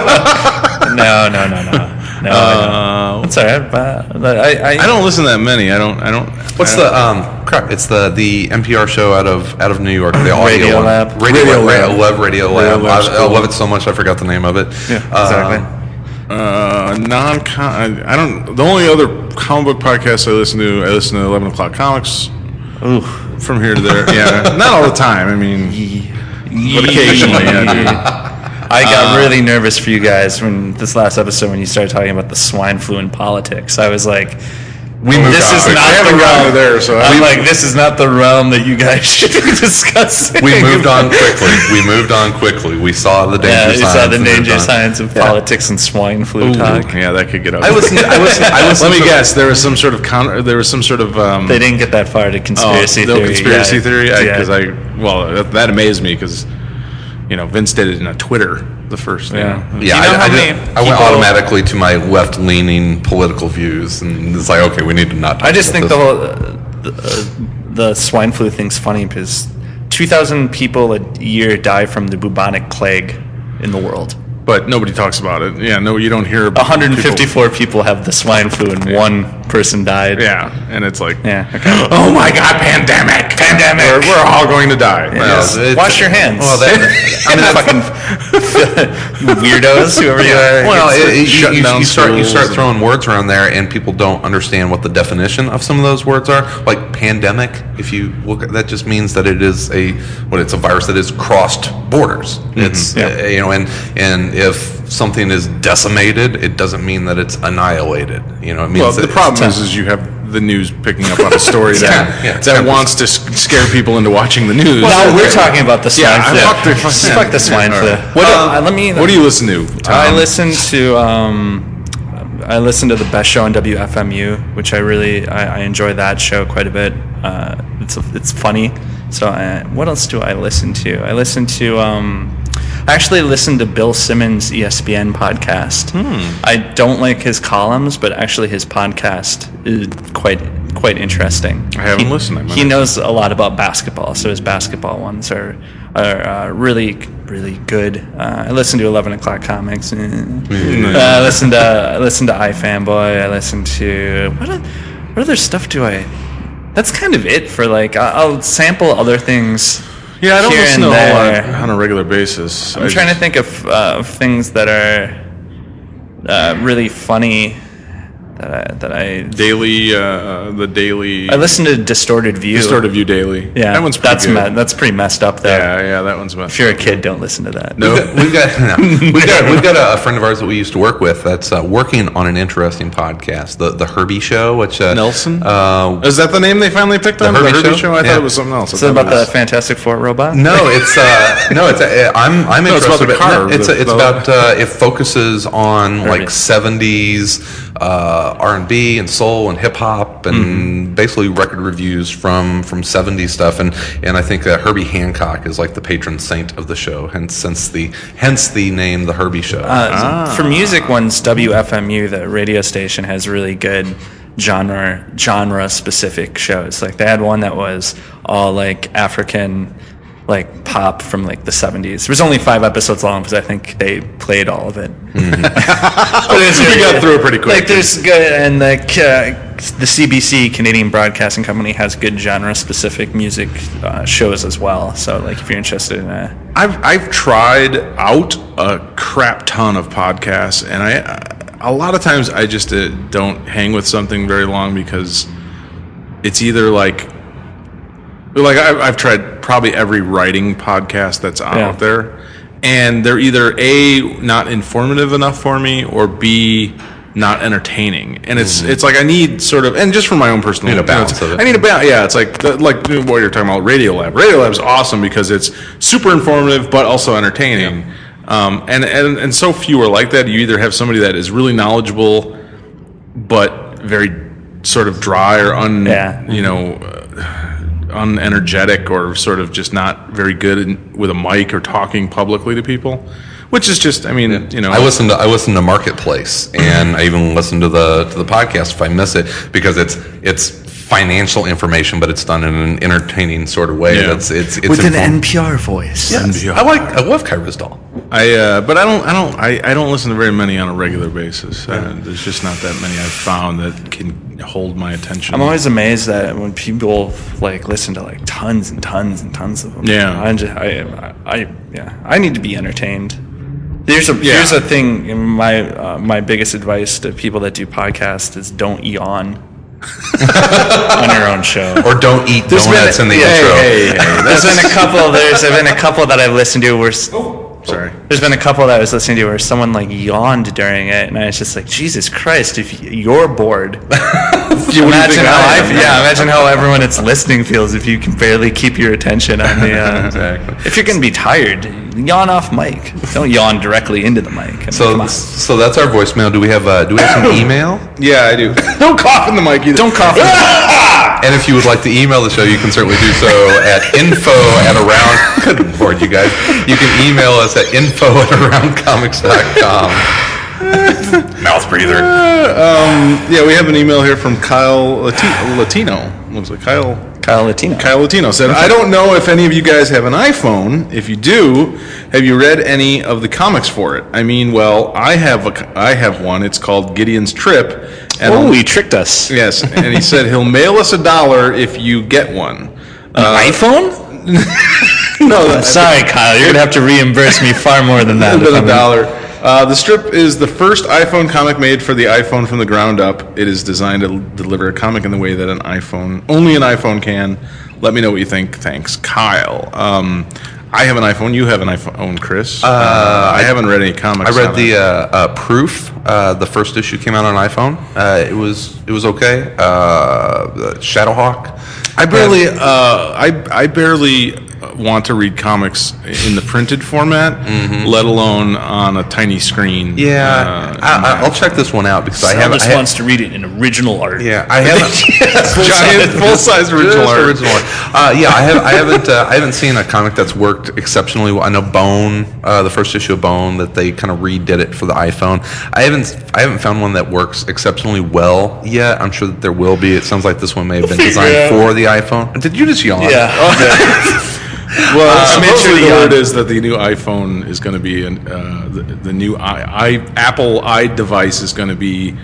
No, no, no, no, no. No, Uh, That's all right. But I, I, I don't listen to that many. I don't. I don't. What's I the um crap? It's the the N P R show out of out of New York. The audio Radio one. Lab. Radio, Radio Lab. Lab. I love Radio Radio Lab. Lab's I, I cool. love it so much. I forgot the name of it. Yeah, Um, exactly. Uh, non. I, I don't. The only other comic book podcast I listen to, I listen to Eleven O'clock Comics. Ooh. From here to there. Yeah, not all the time. I mean, but occasionally. Yeah, I got really nervous for you guys when this last episode when you started talking about the swine flu in politics. I was like, We moved this on. is I not haven't the gotten realm. to there, so I- I'm like, this is not the realm that you guys should be discussing. We moved on quickly. We moved on quickly. We saw the danger Yeah, you signs. saw the and moved danger on. signs of politics and swine flu Ooh, talk. yeah, that could get out. I listened. I listened. I listened. Let me to- guess. There was some sort of counter. There was some sort of. Um, They didn't get that far to conspiracy oh, no theory. conspiracy yeah. theory. Yeah. Because I, well, that, that amazed me because, you know, Vince did it in a Twitter the first. you Yeah. know. Yeah, You know I, how I, many did, I went people- automatically to my left-leaning political views, and it's like, okay, we need to not. Talk I just think about the whole uh, the, uh, the swine flu thing's funny because two thousand people a year die from the bubonic plague in the world. but nobody talks about it. Yeah, no, you don't hear about one hundred fifty-four people. people have the swine flu and one person died. Yeah, and it's like, yeah, okay. oh my God, pandemic, pandemic. We're, we're all going to die. Yeah. Well, Wash your hands. Well, that, I mean, fucking weirdos, whoever you are. well, it, it, shutting you, down you start you start schools throwing words around there, and people don't understand what the definition of some of those words are. Like pandemic, if you look at that, just means that it is a what it's a virus that has crossed borders. It's Yeah. uh, you know, and and if something is decimated, it doesn't mean that it's annihilated. You know, it means Well, that the problem it's, is, is you have the news picking up on a story that Yeah, yeah, that wants to s- scare people into watching the news. Now we're talking about the swine Yeah, flu. fuck the- fuck Fuck the swine yeah, flu. all right. What do, Um, uh, let me. What do you listen to, Tom? I listen to um, I listen to the best show on W F M U, which I really I, I enjoy that show quite a bit. Uh, it's it's funny. So I, what else do I listen to? I listen to um, I actually listen to Bill Simmons' E S P N podcast. I don't like his columns, but actually his podcast is quite quite interesting. I haven't He- listened. I might He have. knows a lot about basketball, so his basketball ones are are uh, really really good. Uh, I listen to eleven o'clock comics. Eh. Uh, I listen to I listen to iFanboy. I listen to what o- what other stuff do I? That's kind of it for like I- I'll sample other things. Yeah, I don't here listen and to a whole there. lot on a regular basis. I'm trying to think of, uh, of things that are uh, really funny that I, that I daily, uh, the daily. I listen to Distorted View. Distorted View Daily. Yeah, that one's pretty that's good. me- that's pretty messed up though. yeah, yeah, that one's messed. If you're a kid, don't listen to that. No. We've got no. we've got we've got a, a friend of ours that we used to work with that's uh, working on an interesting podcast, the the Herbie Show, which uh, Nelson? Uh, Is that the name they finally picked on? Herbie the Herbie Show? Show? I Yeah. thought it was something else. I Is it thought about it the was- Fantastic Four robot? no, it's uh, no, it's uh, I'm I'm No, it's interested. about the but car, no, it's the- it's the- about uh, it focuses on Herbie. like seventies uh, R and B and soul and hip hop and Mm-hmm. basically record reviews from from seventies stuff, and and I think uh, Herbie Hancock is like the patron saint of the show, hence since the hence the name the Herbie Show. Uh, For music ones, W F M U, the radio station, has really good genre genre specific shows. Like they had one that was all like African, like pop from like the seventies. It was only five episodes long because I think they played all of it. But it's We really got good. through it pretty quick. Like there's good, and like uh, the C B C, Canadian Broadcasting Company, has good genre specific music uh, shows as well. So like if you're interested in that. I've I've tried out a crap ton of podcasts, and I a lot of times I just uh, don't hang with something very long because it's either like like I've, I've tried probably every writing podcast that's out Yeah. there, and they're either A, not informative enough for me, or B, not entertaining. And it's it's like I need sort of, and just for my own personal, Need a balance you know, of it. I need a balance. Yeah, it's like the- like what you're talking about, Radiolab. Radiolab's awesome because it's super informative but also entertaining. Um, and, and and so few are like that. You either have somebody that is really knowledgeable but very sort of dry or un Yeah. you know uh, unenergetic, or sort of just not very good in, with a mic or talking publicly to people, which is just, I mean, you know, I listen to I listen to Marketplace, and I even listen to the to the podcast if I miss it, because it's it's financial information, but it's done in an entertaining sort of way. Yeah. That's it's it's With an inform- N P R voice. Yes. I like I love Kai Ryssdal. I uh, but I don't I don't I, I don't listen to very many on a regular basis. Uh, there's just not that many I've found that can hold my attention. I'm always amazed that when people like listen to like tons and tons and tons of them. Yeah. I just I I, I yeah I need to be entertained. There's a Yeah. here's a thing. in My uh, my biggest advice to people that do podcasts is don't yawn on your own show. Or don't eat There's been donuts a- in the hey, intro. hey, hey, there's been a couple. There's been a couple that I've listened to where. s- Sorry. There's been a couple that I was listening to where someone like yawned during it, and I was just like, Jesus Christ! If you're bored, imagine how I, yeah, imagine how everyone that's listening feels if you can barely keep your attention on the. Uh, Exactly. If you're gonna be tired, yawn off mic. Don't yawn directly into the mic. I mean, come So on. so that's our voicemail. Do we have uh, do we have some email? Yeah, I do. Don't cough in the mic either. Don't cough. And if you would like to email the show, you can certainly do so at info at around. Good Lord, you guys. You can email us at info at around comics dot com. Mouth breather. Um, yeah, we have an email here from Kyle Lati- Latino. Looks like Kyle Kyle Latino. Kyle Latino said, I don't know if any of you guys have an iPhone. If you do, have you read any of the comics for it? I mean, well, I have a, I have one. It's called Gideon's Trip. And Oh, he tricked us. yes, and he said he'll mail us a dollar if you get one. An iPhone? No, that's Sorry, Kyle. You're going to have to reimburse me far more than that. if than I'm a dollar. Uh, the strip is the first iPhone comic made for the iPhone from the ground up. It is designed to l- deliver a comic in the way that an iPhone, only an iPhone can. Let me know what you think. Thanks, Kyle. Um, I have an iPhone. You have an iPhone, Chris. Uh, I haven't read any comics. I read on the it. uh, uh, Proof. Uh, the first issue came out on iPhone. Uh, it was it was okay. Uh, Shadowhawk. I barely, uh, I I barely want to read comics in the printed format, let alone on a tiny screen. Yeah, uh, I, I, I'll check this one out because I Sal haven't. just I ha- wants to read it in original art. Yeah, I haven't. giant full-size original Just art. original art. Uh, yeah, I have. I haven't. Uh, I haven't seen a comic that's worked exceptionally well. I know Bone, uh, the first issue of Bone, that they kind of redid it for the iPhone. I haven't. I haven't found one that works exceptionally well yet. I'm sure that there will be. It sounds like this one may have been designed for the iPhone. Did you just yawn? Yeah. Well, Uh, supposedly supposedly the on- word is that the new iPhone is going to be an, uh, the, the new i, I Apple i device is going to be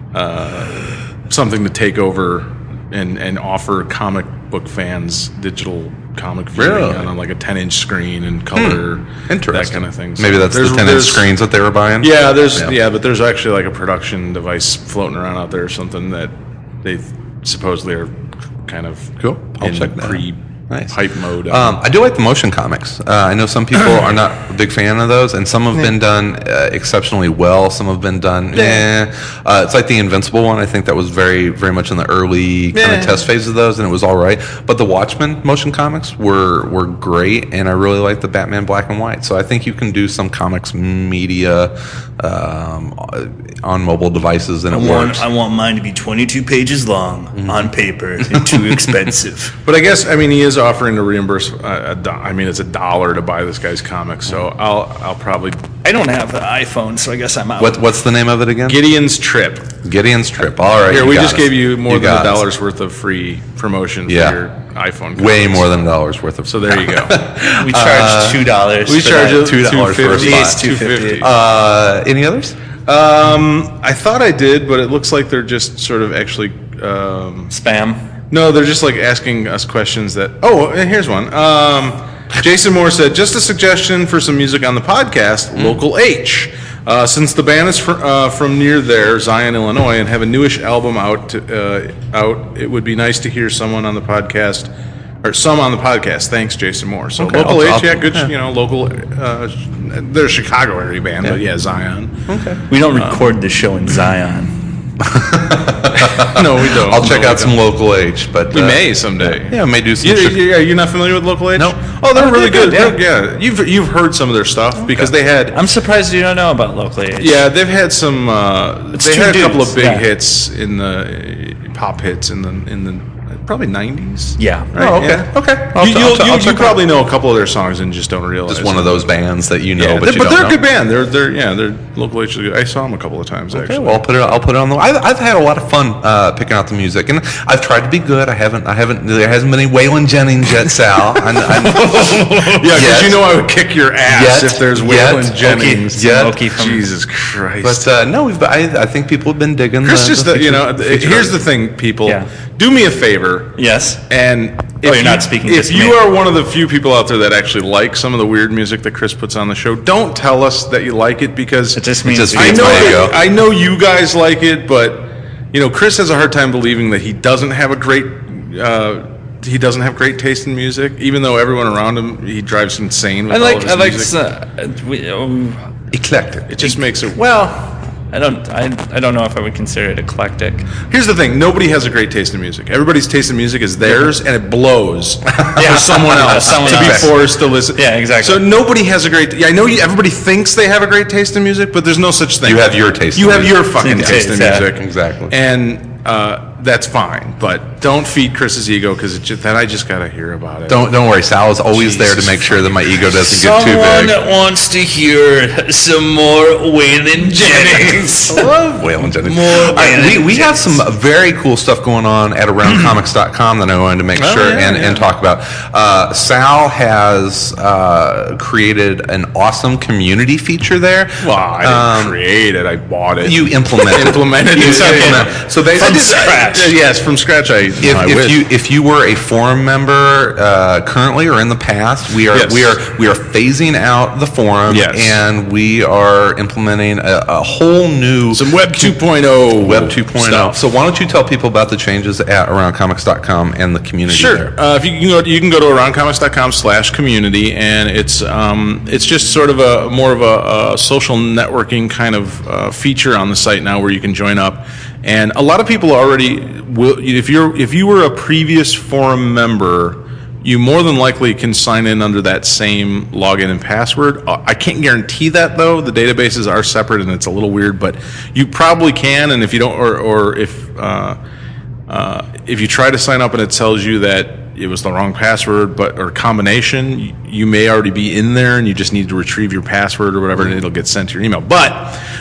uh, something to take over and, and offer comic book fans digital comic viewing Really? on, like a ten inch screen and color, Interesting. that kind of thing. So Maybe that's the there's- ten inch there's- screens that they were buying. Yeah, there's Yeah. yeah. but there's actually like a production device floating around out there or something that they supposedly are kind of Cool. I'll in check that out. pre Nice. hype mode. Um, I do like the motion comics. Uh, I know some people are not a big fan of those, and some have been done uh, exceptionally well. Some have been done. Eh. Uh, it's like the Invincible one. I think that was very, very much in the early kind of test phase of those, and it was all right. But the Watchmen motion comics were were great, and I really like the Batman Black and White. So I think you can do some comics media um, on mobile devices, and it I want, works. I want mine to be twenty-two pages long on paper and too expensive. But I guess I mean he is offering to reimburse. Uh, a do- I mean it's a dollar to buy this guy's comics, so I'll I'll probably I don't have an iPhone, so I guess I'm out. What, what's the name of it again? Gideon's Trip. Gideon's Trip. All right. Here you we got just it. gave you more than got a it. dollar's worth of free promotion for Yeah. your iPhone. Way comics. more than a dollar's worth of. So there you go. we charge two dollars. we charge you two dollars for a two spot. fifty. two fifty. Uh, any others? Um, I thought I did, but it looks like they're just sort of actually. Um, Spam. No, they're just like asking us questions that. Oh, and here's one. Um, Jason Moore said, just a suggestion for some music on the podcast, Local H. Uh, since the band is fr- uh, from near there, Zion, Illinois, and have a newish album out, to, uh, out, it would be nice to hear someone on the podcast, or some on the podcast. Thanks, Jason Moore. So Okay. Local I'll- H, yeah, I'll- good, you know, local. Uh, they're a Chicago area band, but yeah, Zion. We don't record the show in Zion. No, we don't. I'll check No, we out some don't. local H, but We uh, may someday. Yeah, may do some. You, Chi- you, are you not familiar with Local H? Nope. Oh, they're Oh, really they're good. good, They're- yeah, you've you've heard some of their stuff because they had. I'm surprised you don't know about Local Age. Yeah, they've had some. Uh, It's they two had a couple dudes, of big yeah. hits in the uh, pop hits in the in the probably nineties. Yeah. Right, Oh, okay. yeah. Okay. I'll You, ch- you'll- I'll ch- you, I'll you check probably know a couple of their songs and just don't realize. Just one of it. those bands that you know, Yeah, but they're, you but don't they're know. a good band. They're they're yeah they're Local H. I saw them a couple of times Okay, actually. well, I'll put it. I'll put it on the. I've, I've had a lot of fun uh, picking out the music, and I've tried to be good. I haven't. I haven't. There hasn't been any Waylon Jennings yet, Sal. I, I, yeah, because Yet. you know I would kick your ass Yet. if there's Yet. Waylon Jennings. Okay. Yet. Loki from Jesus Christ. but uh, no, we've. I, I think people have been digging. Chris, the, just the the, you feature- know, feature here's art. the thing, people. Yeah. Do me a favor. Yes. And if you're you, not speaking If just to you me. are one of the few people out there that actually like some of the weird music that Chris puts on the show, don't tell us that you like it because It just means just I feeds know my that- ego. I know you guys like it, but you know, Chris has a hard time believing that he doesn't have a great. Uh, he doesn't have great taste in music, even though everyone around him he drives insane with I all like. of his I like. music. Uh, we, um, eclectic. It just makes it. well, I don't. I. I don't know if I would consider it eclectic. Here's the thing: nobody has a great taste in music. Everybody's taste in music is theirs, and it blows for someone else Someone to else. be forced to listen. Yeah, exactly. So nobody has a great. Yeah, I know you, everybody thinks they have a great taste in music, but there's no such thing. You have your taste You in have music. your fucking Yeah, taste in yeah, music. exactly. And uh, that's fine. But don't feed Chris's ego because then I just got to hear about it. Don't don't worry. Sal is always there to Jesus make sure that my ego doesn't Someone get too big. that wants to hear some more Waylon Jennings. I love Waylon Jennings. More All right, Waylon we we have Jennings. some very cool stuff going on at around comics dot com that I wanted to make Oh, sure yeah, and, yeah. and talk about. Uh, Sal has uh, created an awesome community feature there. Well, I didn't Um, create it. I bought it. You implemented implemented You it. implement- So basically, From scratch. Yes, from scratch. I, If, I if wish. you if you were a forum member uh, currently or in the past, we are Yes. we are we are phasing out the forum, Yes. and we are implementing a, a whole new Some Web two point oh. Web two point oh. stuff. So why don't you tell people about the changes at around comics dot com and the community Sure. there? Uh, if you can go, you can go to around comics dot com slash community, and it's um, it's just sort of a more of a, a social networking kind of uh, feature on the site now, where you can join up. And a lot of people already will. If you're if you were a previous forum member, you more than likely can sign in under that same login and password. Uh, I can't guarantee that though. The databases are separate, and it's a little weird, but you probably can. And if you don't, or or if uh, uh, if you try to sign up and it tells you that it was the wrong password, but or combination, you, you may already be in there, and you just need to retrieve your password or whatever, and it'll get sent to your email. But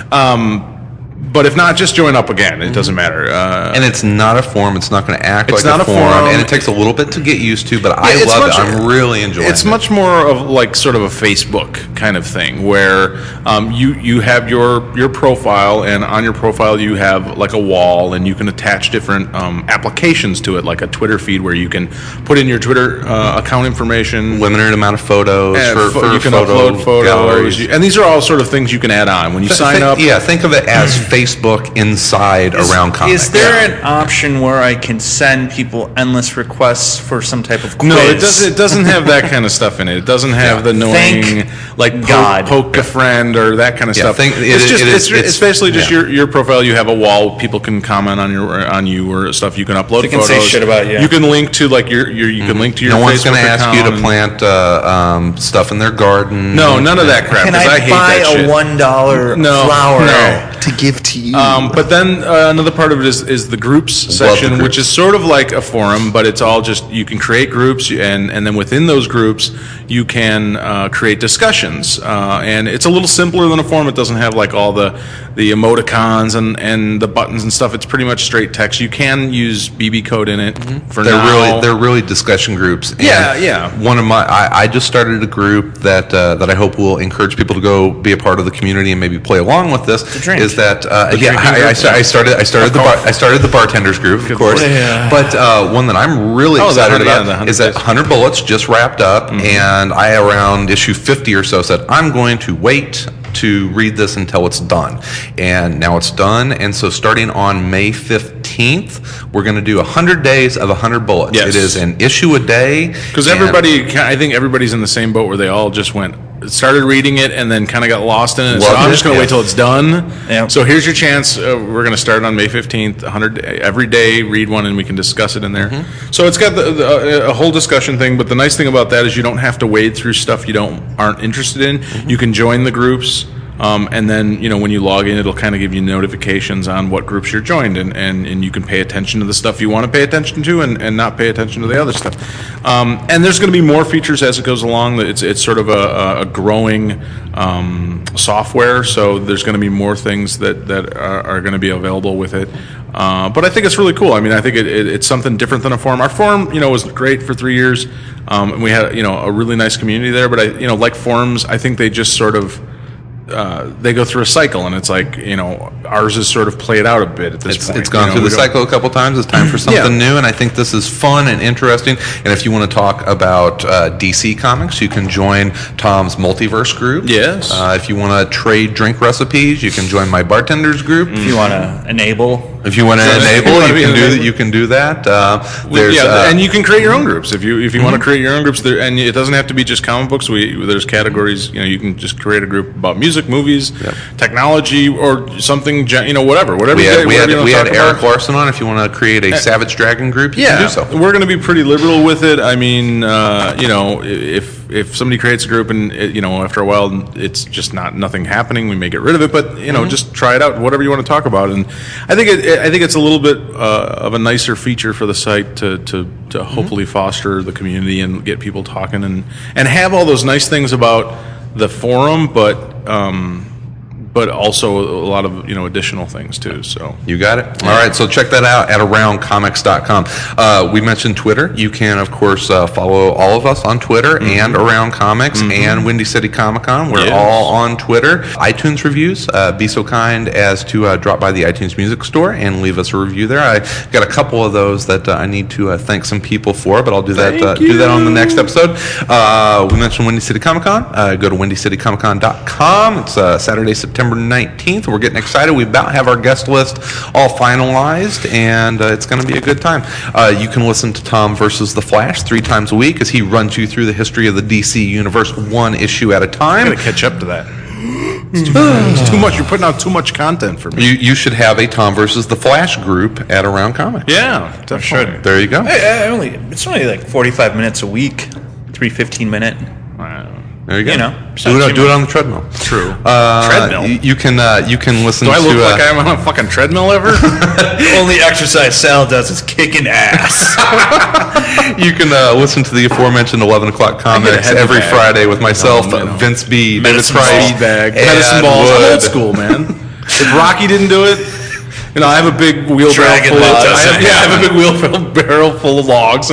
um, but if not, just join up again. It doesn't matter. Uh, And it's not a forum. It's not going to act It's like not a a forum, forum. and it takes a little bit to get used to. But I Yeah, it's love much- it. I'm really enjoying It's it. much more of like sort of a Facebook kind of thing, where um, you you have your your profile, and on your profile you have like a wall, and you can attach different um, applications to it, like a Twitter feed where you can put in your Twitter uh, account information. limited amount of photos and for, fo- for you can photo upload photos, galleries. You- and these are all sort of things you can add on when you sign Think- up. Yeah, think of it as Facebook inside around comics. Is there an option where I can send people endless requests for some type of quiz? No, it doesn't. It doesn't have that kind of stuff in it. It doesn't have Yeah. the annoying Thank like poke, God. poke a friend or that kind of Yeah, stuff. think- it it's is- just it is- it's, it's- it's basically just yeah. your your profile. You have a wall. People can comment on your on you or stuff. You can upload They can photos. say shit about you. You can link to like your your. You can link to your. No one's going to ask you to plant uh, um, stuff in their garden. No, none of that crap. Can 'cause I, I, hate buy that a shit. one dollar No, flower no. to give to you? Um, but then uh, another part of it is, is the groups the section, groups. which is sort of like a forum, but it's all just you can create groups, and and then within those groups you can uh, create discussions, uh, and it's a little simpler than a forum. It doesn't have like all the the emoticons and, and the buttons and stuff. It's pretty much straight text. You can use B B code in it for They're now. really they're really discussion groups. And Yeah, yeah. One of my I, I just started a group that uh, that I hope will encourage people to go be a part of the community and maybe play along with this. drink. Is that uh, yeah? drinking I, I, group? sta- I started I started the bar, I started the bartenders group, of course. Yeah. But uh, one that I'm really Oh, the excited hundred- yeah, about the hundred is that days. one hundred Bullets just wrapped up, and I around issue fifty or so said I'm going to wait to read this until it's done, and now it's done. And so starting on May fifteenth, we're going to do one hundred days of one hundred Bullets. Yes. It is an issue a day. Because and- everybody, I think everybody's in the same boat where they all just went, started reading it and then kind of got lost in it. And said, Loved I'm it, just going to yeah. wait till it's done. Yeah. So here's your chance. Uh, we're going to start on May fifteenth, one hundred every day, read one, and we can discuss it in there. Mm-hmm. So it's got the, the, a whole discussion thing. But the nice thing about that is you don't have to wade through stuff you don't aren't interested in. Mm-hmm. You can join the groups. Um, and then, you know, when you log in, it'll kind of give you notifications on what groups you're joined, and, and, and you can pay attention to the stuff you want to pay attention to and, and not pay attention to the other stuff. Um, and there's going to be more features as it goes along. It's, it's sort of a, a growing um, software, so there's going to be more things that, that are, are going to be available with it. Uh, but I think it's really cool. I mean, I think it, it, it's something different than a forum. Our forum, you know, was great for three years, um, and we had, you know, a really nice community there. But I, you know, like forums, I think they just sort of Uh, they go through a cycle, and it's like, you know, ours is sort of played out a bit at this It's, point. it's gone You know, through we the don't- cycle a couple times. It's time for something Yeah. new, and I think this is fun and interesting. And if you want to talk about uh, D C Comics, you can join Tom's Multiverse group. Yes. Uh, if you want to trade drink recipes, you can join my bartenders group. if you want to enable, If you want to Yeah, enable, if you you can wanna do enable. that. You can do that. Uh, We- there's yeah, uh, and you can create your own groups if you if you want to create your own groups. There, and it doesn't have to be just comic books. We there's categories. You know, you can just create a group about music, movies, technology, or something. gen- You know, whatever, whatever. we you had get- we whatever had, you wanna we had talk Eric about. Larson on. If you want to create a Savage Dragon group, you Yeah, can do so. we're going to be pretty liberal with it. I mean, uh, you know, if if somebody creates a group and it, you know after a while it's just not nothing happening, we may get rid of it. But you know, Mm-hmm. just try it out, whatever you want to talk about. And I think it, I think it's a little bit uh, of a nicer feature for the site to to, to Mm-hmm. hopefully foster the community and get people talking and and have all those nice things about the forum, but. Um, but also a lot of, you know, additional things too. So You got it. All right, so check that out at around comics dot com. Uh, we mentioned Twitter. You can, of course, uh, follow all of us on Twitter Mm-hmm. and Around Comics and Windy City Comic Con. We're Yes. all on Twitter. iTunes reviews. Uh, be so kind as to uh, drop by the iTunes Music Store and leave us a review there. I got a couple of those that uh, I need to uh, thank some people for, but I'll do that. Uh, do that on the next episode. Uh, we mentioned Windy City Comic Con. Uh, go to windy city comic con dot com. It's uh, Saturday, September nineteenth. We're getting excited. We about have our guest list all finalized, and uh, it's going to be a good time. Uh, you can listen to Tom versus the Flash three times a week as he runs you through the history of the D C Universe one issue at a I time. gotta catch up to that. It's too, it's too much. You're putting out too much content for me. You, you should have a Tom versus the Flash group at Around Comics. Yeah, definitely. There you go. I, I only it's only like forty-five minutes a week, three fifteen minute. There you go. You know, it's do not it, too do it much. on the treadmill. True. Uh, Treadmill? You, you can uh, you can listen Do I to. look uh, like I'm on a fucking treadmill ever? Only exercise Sal does is kicking ass. You can uh, listen to the aforementioned eleven o'clock comics heavy every bag. Friday with myself, Um, you know. Vince B, David Medicine Price, ball. Bag, and medicine balls. I'm Wood. old school, man. If Rocky didn't do it, you know, I have a big wheelbarrow Dragon full of. that I does have, it. yeah, I have a big wheelbarrow full of logs, and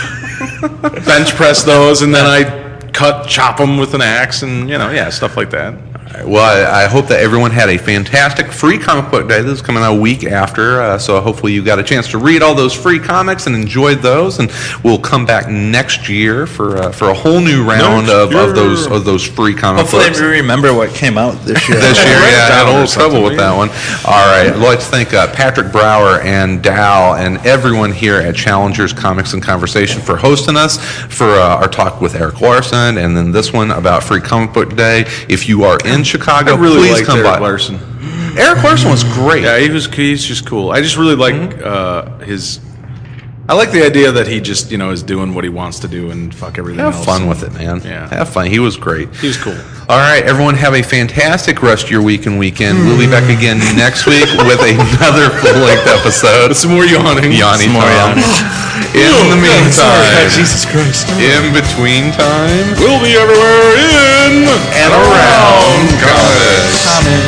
I bench press those, and then I cut, chop them with an axe, and you know, yeah, stuff like that. Well, I, I hope that everyone had a fantastic free comic book day. This is coming out a week after, uh, so hopefully you got a chance to read all those free comics and enjoyed those. And we'll come back next year for uh, for a whole new round Next of, year. of those of those free comic Hopefully, books. we remember what came out this year. This year, Write it yeah, I down had a or little trouble something, with that one. All right, I'd like to thank uh, Patrick Brower and Dow and everyone here at Challengers Comics and Conversation for hosting us, for uh, our talk with Eric Larson, and then this one about Free Comic Book Day. If you are in Chicago, I really please liked come Eric by. Larson. Eric Larson was great. Yeah, he was. He's just cool. I just really like uh, his. I like the idea that he just, you know, is doing what he wants to do and fuck everything Have else. fun with it, man. Yeah. Have fun. He was great. He was cool. All right, everyone, have a fantastic rest of your week and weekend. We'll be back again next week with another full-length episode. Some more yawning. Yawny Some more Tom. yawning. In the meantime, Jesus Christ. in between time, We'll be everywhere in and around comics.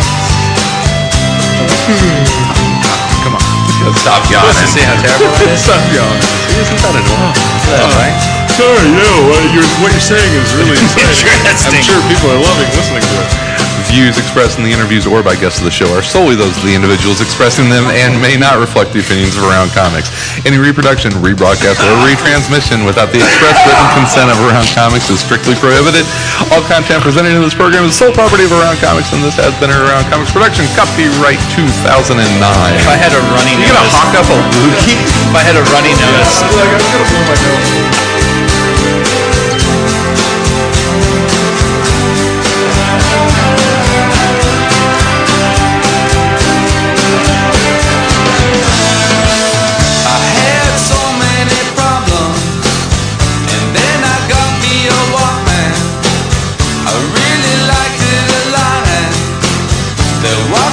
Come on. Stop yawning. See how terrible it is? Stop yawning. Isn't that annoying? Right? Sorry, no, what you're, what you're saying is really exciting. Interesting. I'm sure people are loving listening to it. Views expressed in the interviews or by guests of the show are solely those of the individuals expressing them and may not reflect the opinions of Around Comics. Any reproduction, rebroadcast, or retransmission without the express written consent of Around Comics is strictly prohibited. All content presented in this program is the sole property of Around Comics, and this has been an Around Comics production. Copyright two thousand nine. If I had a running You gonna notice, hawk up a loogie? if I had a running notice, Like, I'm gonna blow my nose. I had so many problems, and then I got me a Walkman. I really liked it a lot, and there was